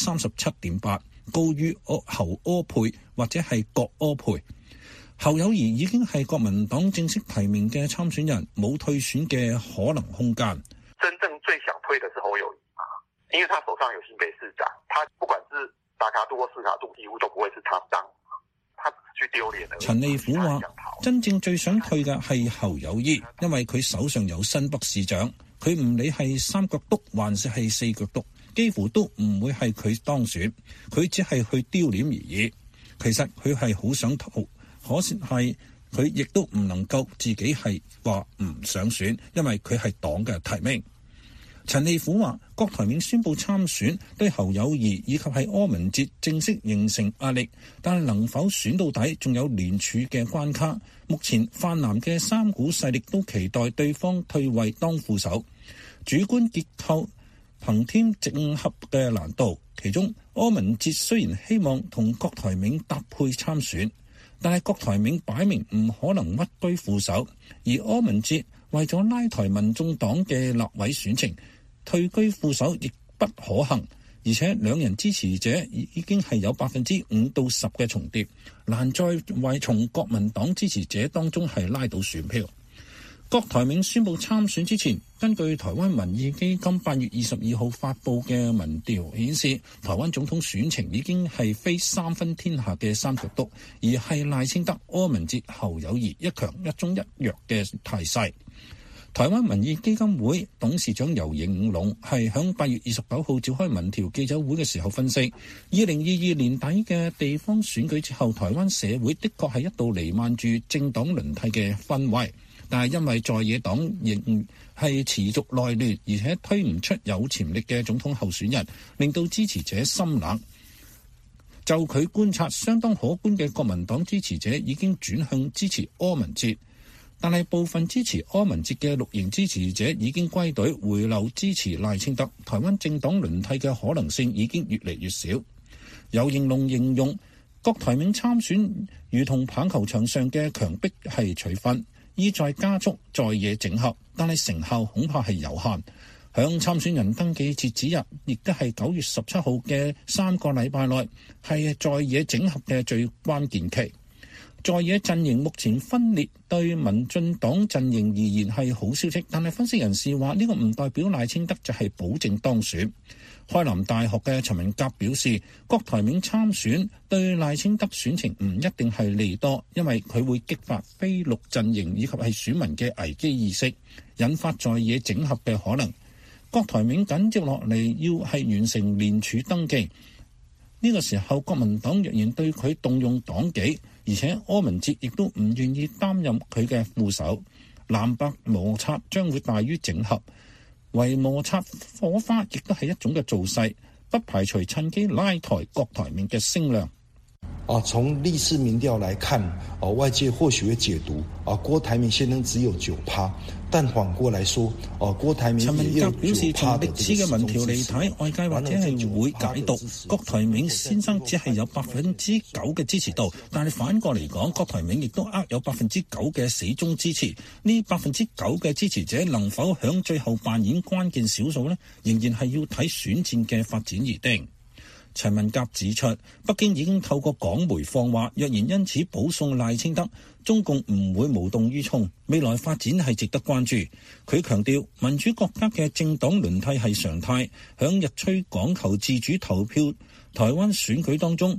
Speaker 3: 37.8%，高於侯柯配或者係郭柯配。侯友宜已經係國民黨正式提名嘅參選人，冇退選嘅可能空間。
Speaker 8: 真正最想推的是侯友宜啊，因為他手上有新北市長，他不管是大卡度或四卡度，幾乎都不會是他當，他去丟臉的。
Speaker 3: 陳利虎話：真正最想退嘅係侯友宜，因為佢手上有新北市長，佢唔理係三腳督還是係四腳督，幾乎都唔會係佢當選，佢只係去丟臉而已。其實佢係好想逃。可惜係佢亦都唔能夠自己係話唔想選，因為佢係黨嘅提名。陳利虎話：郭台銘宣布參選，對侯友宜以及係柯文哲正式形成壓力，但係能否選到底，仲有聯署嘅關卡。目前泛藍嘅三股勢力都期待對方退位當副手，主觀結構憑添整合嘅難度。其中柯文哲雖然希望同郭台銘搭配參選，但係郭台銘擺明唔可能屈居副手，而柯文哲為咗拉抬民眾黨嘅立委選情，退居副手亦不可行，而且兩人支持者已經係有5%到10%嘅重疊，難再為從國民黨支持者當中係拉到選票。郭台銘宣布參選之前，根據台灣民意基金8月22號發布嘅民調顯示，台灣總統選情已經係非三分天下嘅三腳督，而係賴清德、柯文哲、侯友宜一強一中一弱嘅態勢。台灣民意基金會董事長游盈隆係響8月29號召開民調記者會嘅時候分析，2022年底嘅地方選舉之後，台灣社會的確係一度瀰漫住政黨輪替嘅氛圍。但係因為在野黨仍係持續內亂，而且推唔出有潛力嘅總統候選人，令到支持者心冷。就佢觀察，相當可觀嘅國民黨支持者已經轉向支持柯文哲，但係部分支持柯文哲嘅綠營支持者已經歸隊回流支持賴清德。台灣政黨輪替嘅可能性已經越嚟越少。游盈隆形容郭台銘參選如同棒球場上嘅強迫係取分，意在加速在野整合，但係成效恐怕係有限。響參選人登記截止日，亦都係9月17號嘅3個禮拜內，係在野整合嘅最關鍵期。在野陣營目前分裂，對民進黨陣營而言係好消息，但係分析人士話呢個唔代表賴清德就係保證當選。開南大學嘅陳文甲表示，郭台銘參選對賴清德選情唔一定係利多，因為佢會激發非綠陣營以及係選民嘅危機意識，引發在野整合嘅可能。郭台銘緊接落嚟要係完成聯署登記，呢個時候國民黨若然對佢動用黨紀，而且柯文哲亦都唔願意擔任佢嘅副手，藍白摩擦將會大於整合。為摩擦火花亦都係一種嘅造勢，不排除趁機拉抬郭台銘嘅聲量。
Speaker 9: 從歷次民調來看，外界或許會解讀郭台銘先生只有9%，但反過來說，郭台銘陳文甲表示，從歷次嘅民調嚟睇，外界或者係會解讀郭台銘先生只係有9%嘅支持度，但係反過嚟講，郭台銘亦都有9%嘅死忠支持。呢9%嘅支持者能否響最後扮演關鍵少數呢？仍然係要睇選戰嘅發展而定。陳文甲指出，北京已經透過港媒放話，若然因此保送賴清德，中共唔會無動於衷，未來發展係值得關注。佢強調，民主國家嘅政黨輪替係常態，響日趨講求自主投票台灣選舉當中，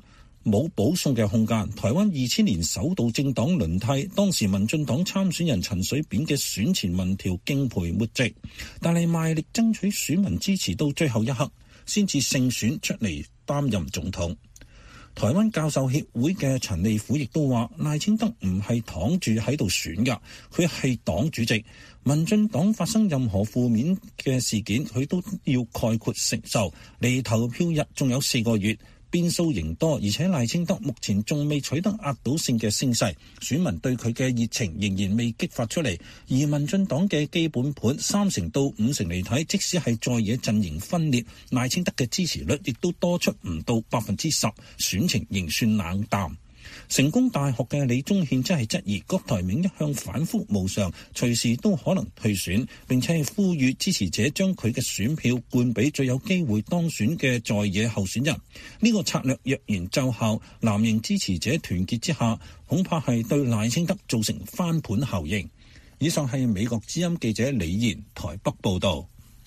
Speaker 3: 冇保送嘅空間。台灣2000年首度政黨輪替，當時民進黨參選人陳水扁嘅選前民調敬陪末席，但係賣力爭取選民支持到最後一刻，先至勝選出嚟擔任總統。台灣教授協會嘅陳利虎亦都話，賴清德唔係躺住喺度選㗎，佢係黨主席。民進黨發生任何負面嘅事件，佢都要概括承受。離投票日仲有4個月，變數仍多，而且賴清德目前仲未取得壓倒性嘅聲勢，選民對佢嘅熱情仍然未激發出嚟。而民進黨嘅基本盤30%到50%嚟睇，即使係在野陣營分裂，賴清德嘅支持率亦都多出唔到10%，選情仍算冷淡。成功大學嘅李宗憲真係質疑郭台銘一向反覆無常，隨時都可能退選，並且係呼籲支持者將佢嘅選票灌俾最有機會當選嘅在野候選人。呢個策略若然奏效，藍營支持者團結之下，恐怕係對賴清德造成翻盤效應。以上係美國之音記者李賢台北報道。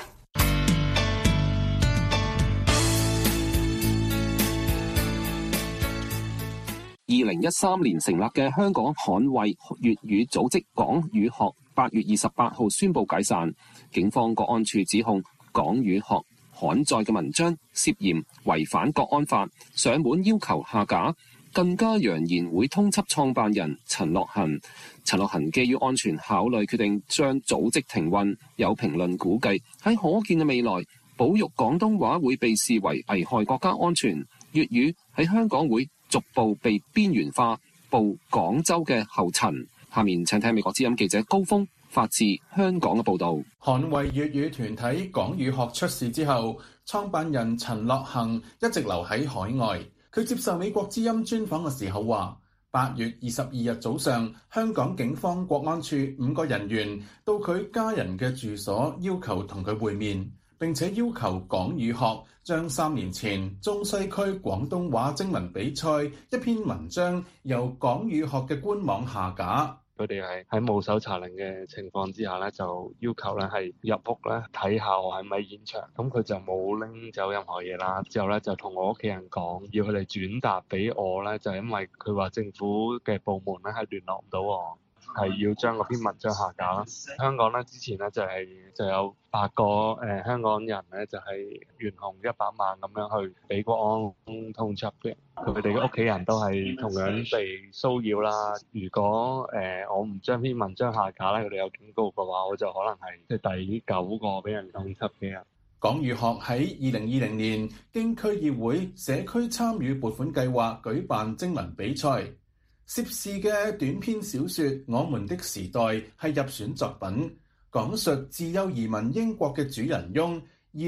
Speaker 5: 2013年成立嘅香港捍衛粵語組織港語學8月28號宣布解散。警方國安處指控港語學刊載嘅文章涉嫌違反國安法，上門要求下架，更加揚言會通緝創辦人陳樂恆。陳樂恆基於安全考慮決定將組織停運。有評論估計喺可見嘅未來，保育廣東話會被視為危害國家安全，粵語喺香港會逐步被邊緣化，步廣州嘅後塵。下面請聽美國之音記者高峰發自香港嘅報導。
Speaker 10: 捍衛粵語團體港語學出事之後，創辦人陳樂恆一直留喺海外。佢接受美國之音專訪嘅時候話，8月22日早上，香港警方國安處5個人員到佢家人嘅住所，要求同佢會面，並且要求港語學將3年前中西區廣東話徵文比賽一篇文章由港語學嘅官網下架。
Speaker 11: 佢哋係喺冇搜查令嘅情況之下咧，就要求咧係入屋咧睇下我係咪現場。咁佢就冇拎走任何嘢啦。之後咧就同我屋企人講，要佢哋轉達俾我咧，就係因為佢話政府嘅部門咧係聯絡唔到我。係要將嗰篇文章下架啦。香港咧之前咧就有8個香港人咧就係懸紅100萬咁樣去俾國安通緝嘅，佢哋嘅屋企人都係同樣被騷擾啦。如果我唔將篇文章下架咧，佢哋有警告嘅話，我就可能係第9個俾人通緝嘅人。
Speaker 10: 港語學喺2020年經區議會社區參與撥款計劃舉辦徵文比賽。涉事嘅短篇小說《我們的時代》係入選作品，講述自幼移民英國嘅主人翁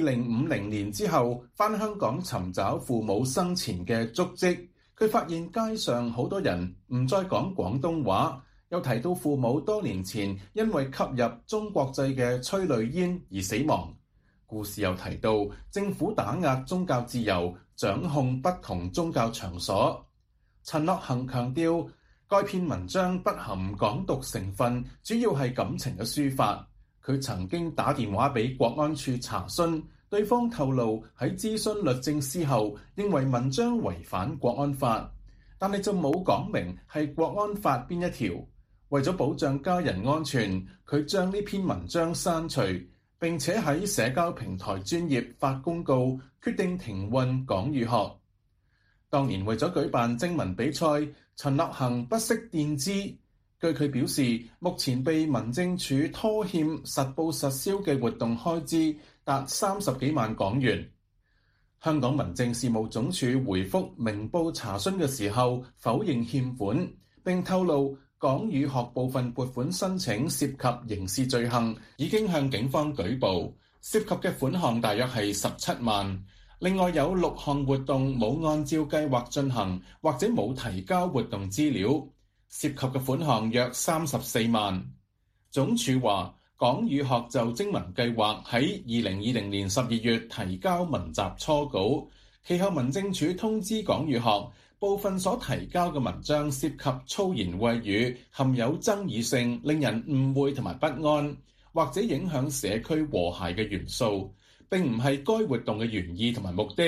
Speaker 10: 2050年之後返香港尋找父母生前嘅足跡。佢發現街上好多人唔再講廣東話，又提到父母多年前因為吸入中國製嘅催淚煙而死亡。故事又提到政府打壓宗教自由，掌控不同宗教場所。陳樂恆強調，該篇文章不含港獨成分，主要係感情嘅抒發。佢曾經打電話俾國安處查詢，對方透露喺諮詢律政司後，認為文章違反國安法，但係就冇講明係國安法邊一條。為咗保障家人安全，佢將呢篇文章刪除，並且喺社交平台專頁發公告，決定停運港語學。當年為咗舉辦徵文比賽，陳樂恆不惜墊資。據佢表示，目前被民政處拖欠實報實銷嘅活動開支達30幾萬港元。香港民政事務總署回覆明報查詢嘅時候，否認欠款，並透露港語學部分撥款申請涉及刑事罪行，已經向警方舉報，涉及嘅款項大約係17萬。另外有6項活動冇按照計劃進行，或者冇提交活動資料，涉及嘅款項約34萬。總署話，港語學就徵文計劃喺2020年12月提交文集初稿，其後民政處通知港語學，部分所提交嘅文章涉及粗言穢語，含有爭議性，令人誤會同埋不安，或者影響社區和諧嘅元素，並唔係該活動嘅原意同埋目的。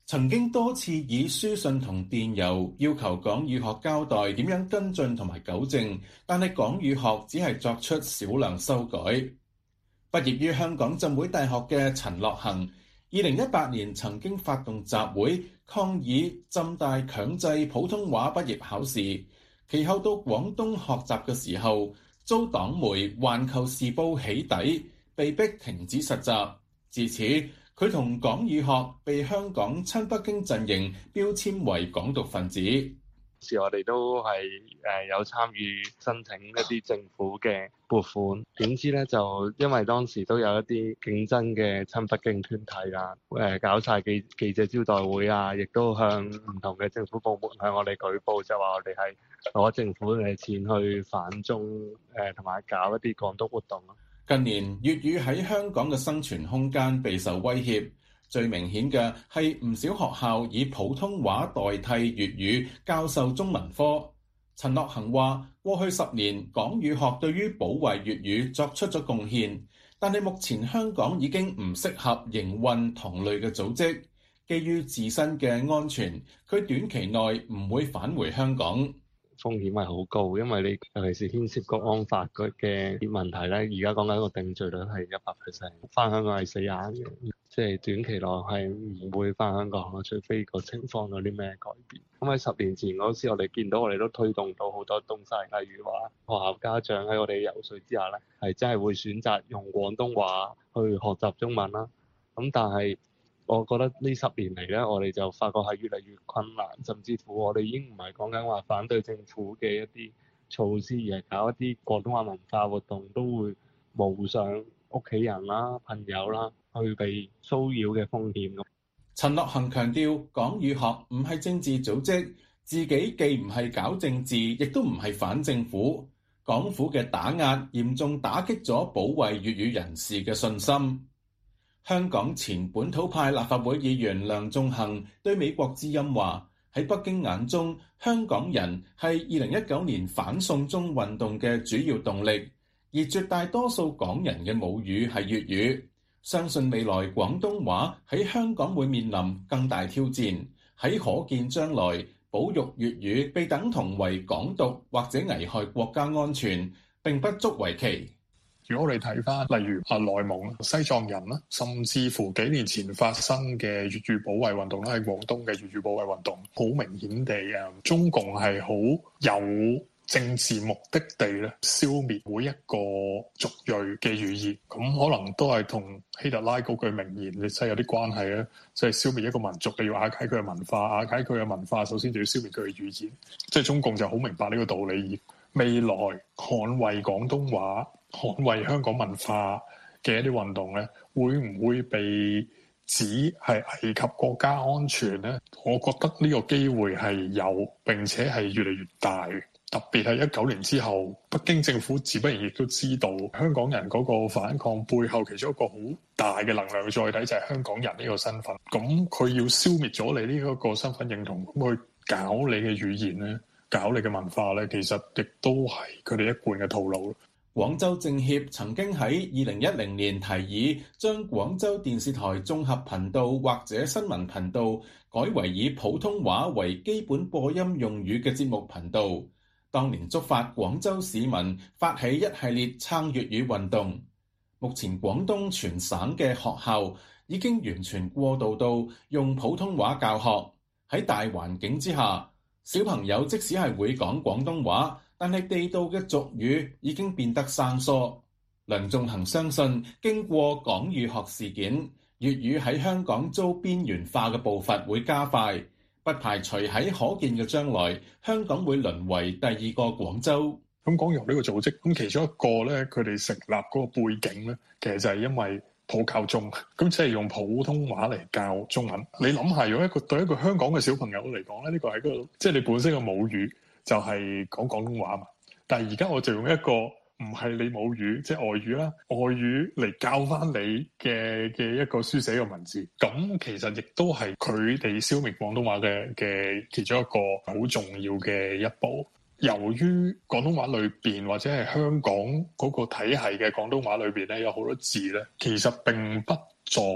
Speaker 10: 曾經多次以書信同電郵要求港語學交代點樣跟進同埋糾正，但係港語學只係作出少量修改。畢業於香港浸會大學嘅陳樂行，2018年曾經發動集會抗議浸大強制普通話畢業考試，其後到廣東學習嘅時候，遭黨媒《環球時報》起底，被迫停止實習。自此，佢同港語學被香港親北京陣營標籤為港獨分子。
Speaker 11: 時我哋都係有參與申請一啲政府嘅撥款，點知咧就因為當時都有一啲競爭嘅親北京團體啊，搞晒記者招待會啊，亦都向唔同嘅政府部門向我哋舉報，就話我哋係攞政府嘅錢去反中，同埋搞一啲港獨活動。
Speaker 10: 近年粵語喺香港嘅生存空間備受威脅。最明顯嘅係唔少學校以普通話代替粵語教授中文科。陳樂行話：過去10年，港語學對於保衛粵語作出咗貢獻，但係目前香港已經唔適合營運同類嘅組織。基於自身嘅安全，佢短期內唔會返回香港。
Speaker 11: 風險係好高，因為你尤其是牽涉國安法嘅啲問題咧，而家講緊一個定罪率係100%，翻香港係死硬嘅。即係短期內係唔會翻香港咯，除非個情況有啲咩改變。咁喺10年前嗰時，我哋見到我哋都推動到好多東西，例如話學校家長喺我哋游說之下咧，係真係會選擇用廣東話去學習中文啦。咁但係我覺得呢10年嚟咧，我哋就發覺係越嚟越困難，甚至乎我哋已經唔係講緊話反對政府嘅一啲措施，而係搞一啲廣東話文化活動，都會冒上屋企人啦、朋友啦去被騷擾嘅風險。
Speaker 10: 陳樂行強調，港語學唔係政治組織，自己既唔係搞政治，亦都唔係反政府。港府嘅打壓嚴重打擊咗保衛粵語人士嘅信心。香港前本土派立法會議員梁頌恆對美國之音話：喺北京眼中，香港人係2019年反送中運動嘅主要動力，而絕大多數港人嘅母語係粵語。相信未來廣東話喺香港會面臨更大挑戰，喺可見將來保育粵語被等同為港獨或者危害國家安全，並不足為奇。
Speaker 12: 如果我哋睇翻，例如內蒙、西藏人啦，甚至乎幾年前發生嘅粵語保衛運動啦，喺廣東嘅粵語保衛運動，好明顯地中共係好有政治目的地咧，消滅每一個族裔嘅語言，咁可能都係同希特拉嗰句名言你真係有啲關係咧，即係消滅一個民族，你要瓦解佢嘅文化，瓦解佢嘅文化，首先就要消滅佢嘅語言，即係中共就好明白呢個道理。未來捍衛廣東話、捍衛香港文化嘅一啲運動咧，會唔會被指係危及國家安全咧？我覺得呢個機會係有，並且係越嚟越大。特別係19年之後，北京政府自不然亦都知道香港人嗰個反抗背後其中一個好大嘅能量載體就係香港人呢個身份。咁佢要消滅咗你呢一個身份認同，咁去搞你嘅語言咧，搞你嘅文化咧，其實亦都係佢哋一貫嘅套路。
Speaker 10: 廣州政協曾經喺2010年提議將廣州電視台綜合頻道或者新聞頻道改為以普通話為基本播音用語嘅節目頻道。當年觸發廣州市民發起一系列撐粵語運動。目前廣東全省嘅學校已經完全過渡到用普通話教學。喺大環境之下，小朋友即使係會講廣東話，但係地道嘅俗語已經變得生疏。梁頌恆相信，經過港語學事件，粵語喺香港遭邊緣化嘅步伐會加快。不排除喺可見嘅將來，香港會淪為第二個廣州。
Speaker 12: 咁講由呢個組織，咁其中一個咧，佢哋成立嗰個背景咧，其實就係因為普教中，咁即係用普通話嚟教中文。你諗下，如果對一個香港嘅小朋友嚟講咧，呢個係嗰個即係你本身嘅母語就係講廣東話嘛。但係而家我就用一個唔係你母語，即係外語啦，外語嚟教翻你嘅一個書寫嘅文字，咁其實亦都係佢哋消滅廣東話嘅其中一個好重要嘅一步。由於廣東話裏邊或者係香港嗰個體系嘅廣東話裏邊咧，有好多字咧，其實並不在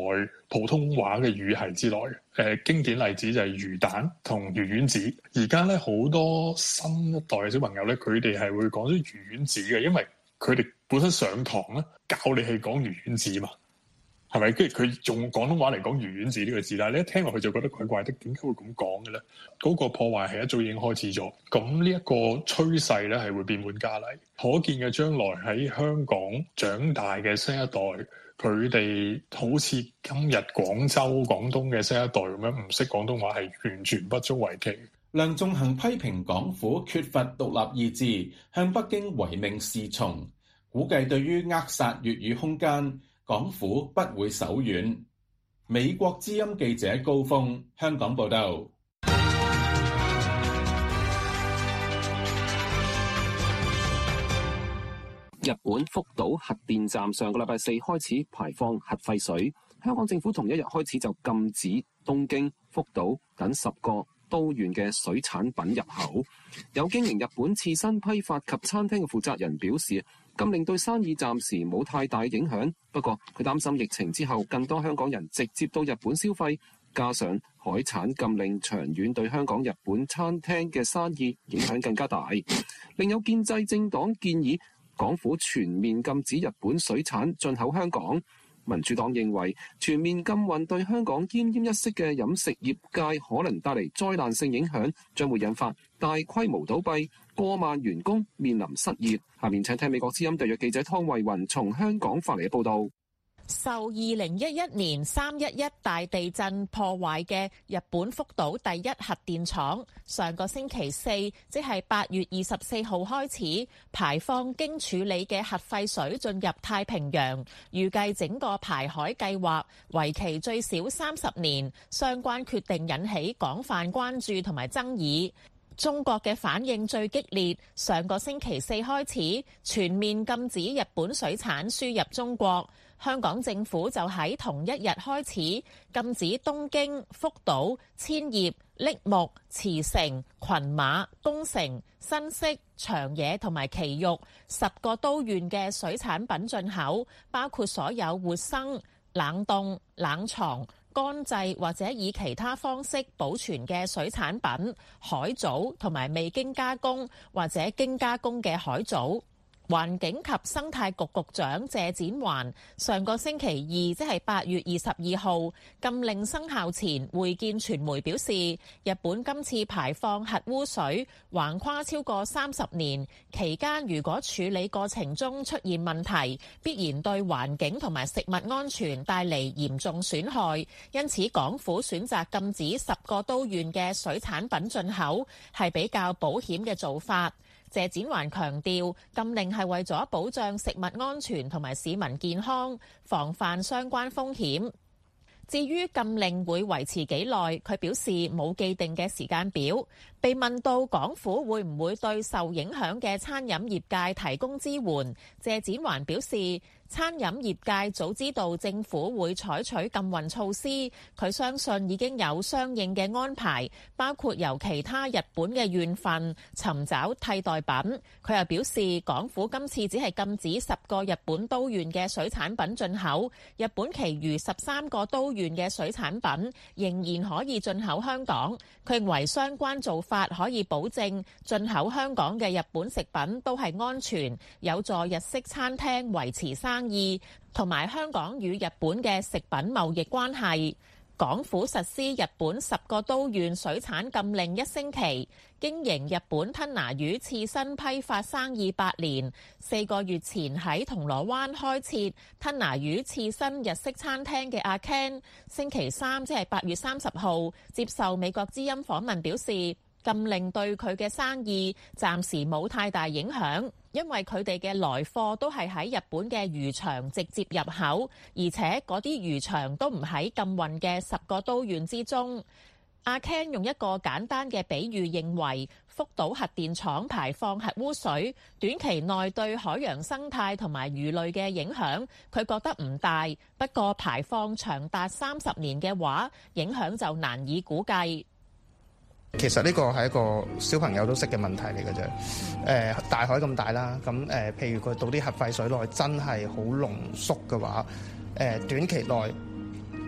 Speaker 12: 普通話嘅語系之內。經典例子就係魚蛋同魚丸子。而家咧好多新一代嘅小朋友咧，佢哋係會講咗魚丸子嘅，因為佢哋本身上堂咧教你係講魚丸子嘛，係咪？跟住佢用廣東話嚟講魚丸子呢個字，但係你一聽落去就覺得怪怪的，點解會咁講嘅咧？嗰個破壞係一早已經開始咗，咁呢一個趨勢咧係會變本加厲。可見嘅將來喺香港長大嘅新一代，佢哋好似今日廣州、廣東嘅新一代咁樣唔識廣東話係完全不足為奇。
Speaker 10: 梁頌恆批評港府缺乏獨立意志，向北京唯命是從，估計對於扼殺粵語空間，港府不會手軟。美國之音記者高峰，香港報道。
Speaker 5: 日本福島核電站上個禮拜四開始排放核廢水，香港政府同一日開始就禁止東京、福島等10個都縣嘅水產品入口。有經營日本刺身批發及餐廳嘅負責人表示，禁令對生意暫時冇太大影響，不過佢擔心疫情之後更多香港人直接到日本消費，加上海產禁令長遠對香港日本餐廳嘅生意影響更加大。另有建制政黨建議港府全面禁止日本水產進口香港。民主黨認為全面禁運對香港奄奄一息嘅飲食業界可能帶嚟災難性影響，將會引發大規模倒閉，過萬員工面臨失業。下面請聽美國之音特約記者湯慧雲從香港發嚟嘅報道。
Speaker 13: 受2011年311大地震破壞嘅日本福島第一核電廠，上個星期四，即係8月24號開始排放經處理嘅核廢水進入太平洋，預計整個排海計劃為期最少30年。相關決定引起廣泛關注同埋爭議。中國嘅反應最激烈，上個星期四開始全面禁止日本水產輸入中國。香港政府就喺同一日開始禁止東京、福島、千葉、栃木、茨城、群馬、宮城、新潟、長野同埋埼玉10個都縣嘅水產品進口，包括所有活生、冷凍、冷藏、乾製或者以其他方式保存嘅水產品、海藻同埋未經加工或者經加工嘅海藻。環境及生態局局長謝展寰上個星期二，即係8月22號禁令生效前會見傳媒表示，日本今次排放核污水橫跨超過30年，期間如果處理過程中出現問題，必然對環境同埋食物安全帶嚟嚴重損害，因此港府選擇禁止10個都縣嘅水產品進口係比較保險嘅做法。謝展寰強調，禁令係為咗保障食物安全同埋市民健康，防範相關風險。至於禁令會維持幾耐，佢表示冇既定嘅時間表。被問到港府會唔會對受影響嘅餐飲業界提供支援，謝展寰表示，餐飲業界早知道政府會採取禁運措施，佢相信已經有相應嘅安排，包括由其他日本嘅縣份尋找替代品。佢又表示，港府今次只係禁止10個日本都縣嘅水產品進口，日本其餘13個都縣嘅水產品仍然可以進口香港。佢認為相關做法可以保證進口香港嘅日本食品都係安全，有助日式餐廳維持生意，同埋香港與日本嘅食品貿易關係。港府實施日本10個都縣水產禁令1星期，經營日本吞拿魚刺身批發生意8年，4個月前喺銅鑼灣開設吞拿魚刺身日式餐廳嘅阿 Ken， 星期三即係8月30號接受美國之音訪問表示，禁令對佢嘅生意暫時冇太大影響，因為佢哋嘅來貨都係喺日本嘅漁場直接入口，而且嗰啲漁場都唔喺禁運嘅10個都縣之中。阿 Ken 用一個簡單嘅比喻認為，福島核電廠排放核污水短期內對海洋生態同埋魚類嘅影響，佢覺得唔大。不過排放長達30年嘅話，影響就難以估計。
Speaker 14: 其實呢個係一個小朋友都識嘅問題嚟嘅啫。大海咁大啦，咁譬如佢倒啲核廢水落去真係好濃縮嘅話，短期內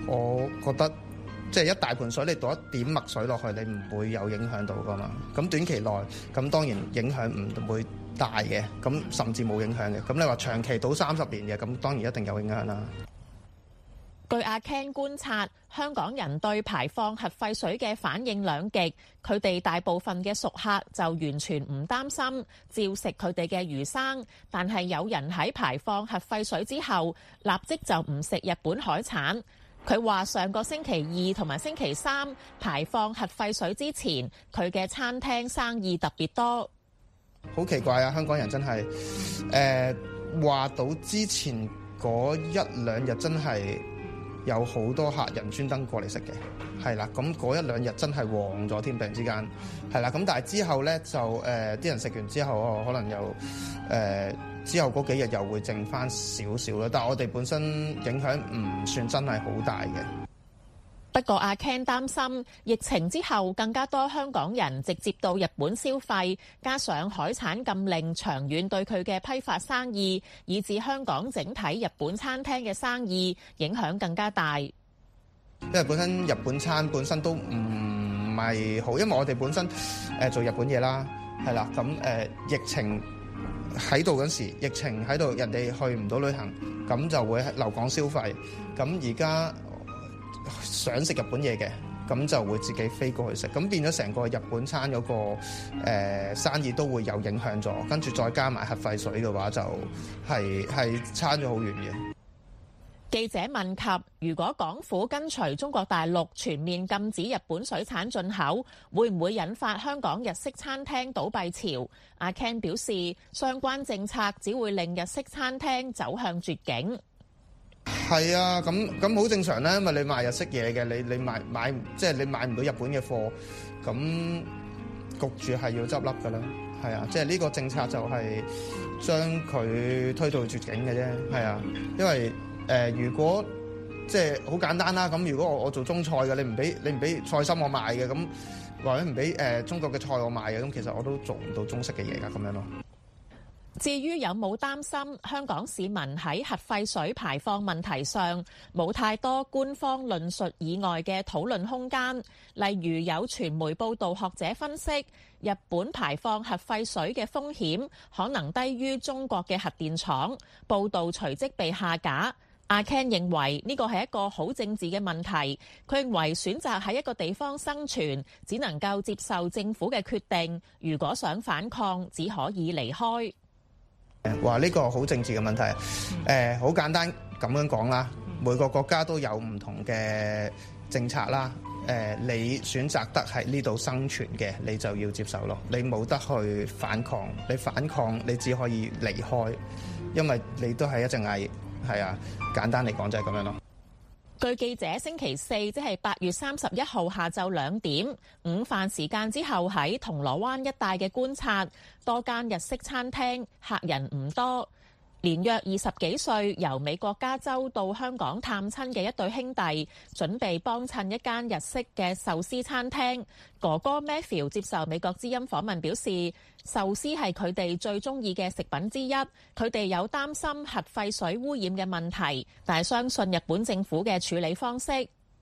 Speaker 14: 我覺得即係一大盆水，你倒一點墨水落去，你唔會有影響到噶嘛。咁短期內咁當然影響唔會大嘅，咁甚至冇影響嘅。咁你話長期倒30年嘅，咁當然一定有影響啦。
Speaker 13: 據阿 Ken 觀察，香港人對排放核廢水嘅反應兩極，佢哋大部分嘅熟客就完全唔擔心，照食佢哋嘅魚生，但係有人喺排放核廢水之後，立即就唔食日本海產。佢話上個星期2同埋星期3排放核廢水之前，佢嘅餐廳生意特別多。
Speaker 14: 好奇怪啊！香港人真係話到之前嗰1-2日真係有好多客人專登過嚟食嘅，係啦，咁嗰1-2日真係旺咗添，突然之間，係啦，咁但係之後咧就啲人食完之後，可能又之後嗰幾日又會剩翻少少啦，但係我哋本身影響唔算真係好大嘅。
Speaker 13: 不過阿 Ken 擔心疫情之後更加多香港人直接到日本消費，加上海產禁令長遠對佢嘅批發生意，以致香港整體日本餐廳嘅生意影響更加大。
Speaker 14: 因為本身日本餐本身都唔係好，因為我哋本身做日本嘢啦，係啦，咁疫情喺度嗰時，疫情喺度，人哋去唔到旅行，咁就會留港消費。咁而家想食日本嘢嘅，咁就會自己飛過去食，咁變咗成個日本餐嗰個生意都會有影響咗，跟住再加埋核廢水嘅話，就係差咗好遠嘅。
Speaker 13: 記者問及，如果港府跟隨中國大陸全面禁止日本水產進口，會唔會引發香港日式餐廳倒閉潮？阿 Ken 表示，相關政策只會令日式餐廳走向絕境。
Speaker 14: 係啊，咁好正常啦，因為你賣日式嘢嘅，你買即係你買唔到日本嘅貨，咁焗住係要執笠㗎啦。係啊，即係呢個政策就係將佢推到絕境嘅啫。係啊，因為如果即係好簡單啦，咁如果我做中菜嘅，你唔俾菜心我賣嘅，咁或者唔俾中國嘅菜我賣嘅，咁其實我都做唔到中式嘅嘢㗎，咁樣咯。
Speaker 13: 至於有冇擔心香港市民喺核廢水排放問題上冇太多官方論述以外嘅討論空間，例如有傳媒報道學者分析，日本排放核廢水嘅風險可能低於中國嘅核電廠，報道隨即被下架。阿 Ken 認為呢個係一個好政治嘅問題，佢認為選擇喺一個地方生存，只能夠接受政府嘅決定，如果想反抗，只可以離開。
Speaker 14: 話呢個好政治嘅問題，好簡單咁樣講啦。每個國家都有唔同嘅政策啦。你選擇得喺呢度生存嘅，你就要接受咯。你冇得去反抗，你反抗你只可以離開，因為你都係一隻蟻。係啊，簡單嚟講就係咁樣咯。
Speaker 13: 據記者星期四，即係8月31號下晝2點，午飯時間之後喺銅鑼灣一帶嘅觀察，多間日式餐廳客人唔多。年約20幾歲由美國加州到香港探親嘅一對兄弟，準備幫襯一間日式嘅壽司餐廳。哥哥 Matthew 接受美國之音訪問表示，壽司係佢哋最中意嘅食品之一。佢哋有擔心核廢水污染嘅問題，但係相信日本政府嘅處理方式。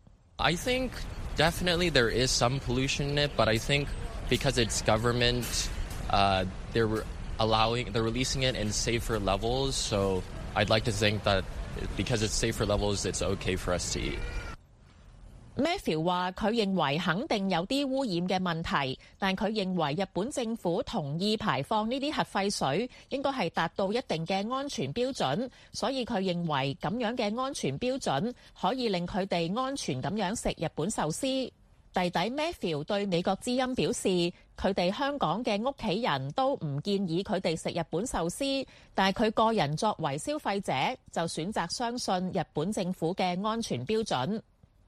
Speaker 15: I think definitely there is some pollution in it, but I think because it's government, they're releasing it in safer levels, so I'd like to think that because it's safer levels, it's okay for us to eat.
Speaker 13: Matthew 話佢認為肯定有啲污染嘅問題，但佢認為日本政府同意排放呢啲核廢水應該係達到一定嘅安全標準，所以佢認為咁樣嘅安全標準可以令佢哋安全咁樣食日本壽司。弟弟 Matthew 對美國之音表示，佢哋香港嘅屋企人都唔建議佢哋食日本壽司，但係佢個人作為消費者就選擇相信日本政府嘅安全標準。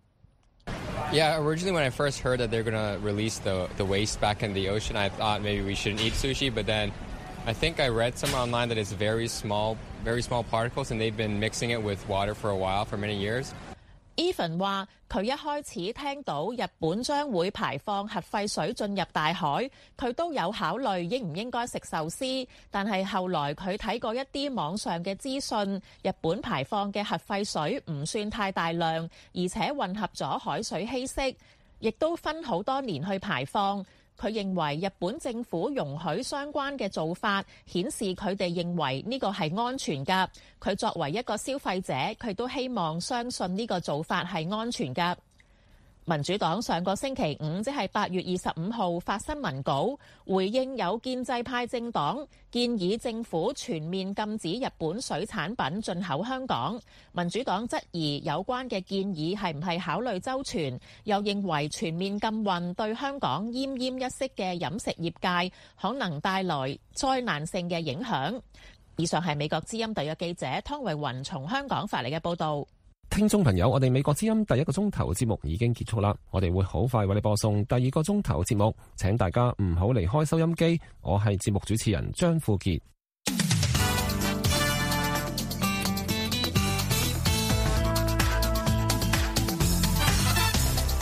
Speaker 16: Yeah, originally when I first heard that they're going to release the waste back in the ocean, I thought maybe we shouldn't eat sushi, but then I think I read somewhere online that it's very small particles, and they've been mixing it with water for a while, for many years.
Speaker 13: Evan 話：佢一開始聽到日本將會排放核廢水進入大海，佢都有考慮應唔應該食壽司。但係後來佢睇過一啲網上嘅資訊，日本排放嘅核廢水唔算太大量，而且混合咗海水稀釋，亦都分好多年去排放。佢認為日本政府容許相關嘅做法，顯示佢哋認為呢個係安全㗎。佢作為一個消費者，佢都希望相信呢個做法係安全㗎。民主黨上個星期五，即係8月25號發新聞稿，回應有建制派政黨建議政府全面禁止日本水產品進口香港。民主黨質疑有關嘅建議係唔係考慮周全，又認為全面禁運對香港奄奄一息嘅飲食業界可能帶來災難性嘅影響。以上係美國之音特約記者湯慧雲從香港發嚟嘅報導。
Speaker 5: 聽眾朋友，我哋美國之音第一個鐘頭節目已經結束啦，我哋會好快為你播送第二個鐘頭節目，請大家唔好離開收音機。我係節目主持人張富傑。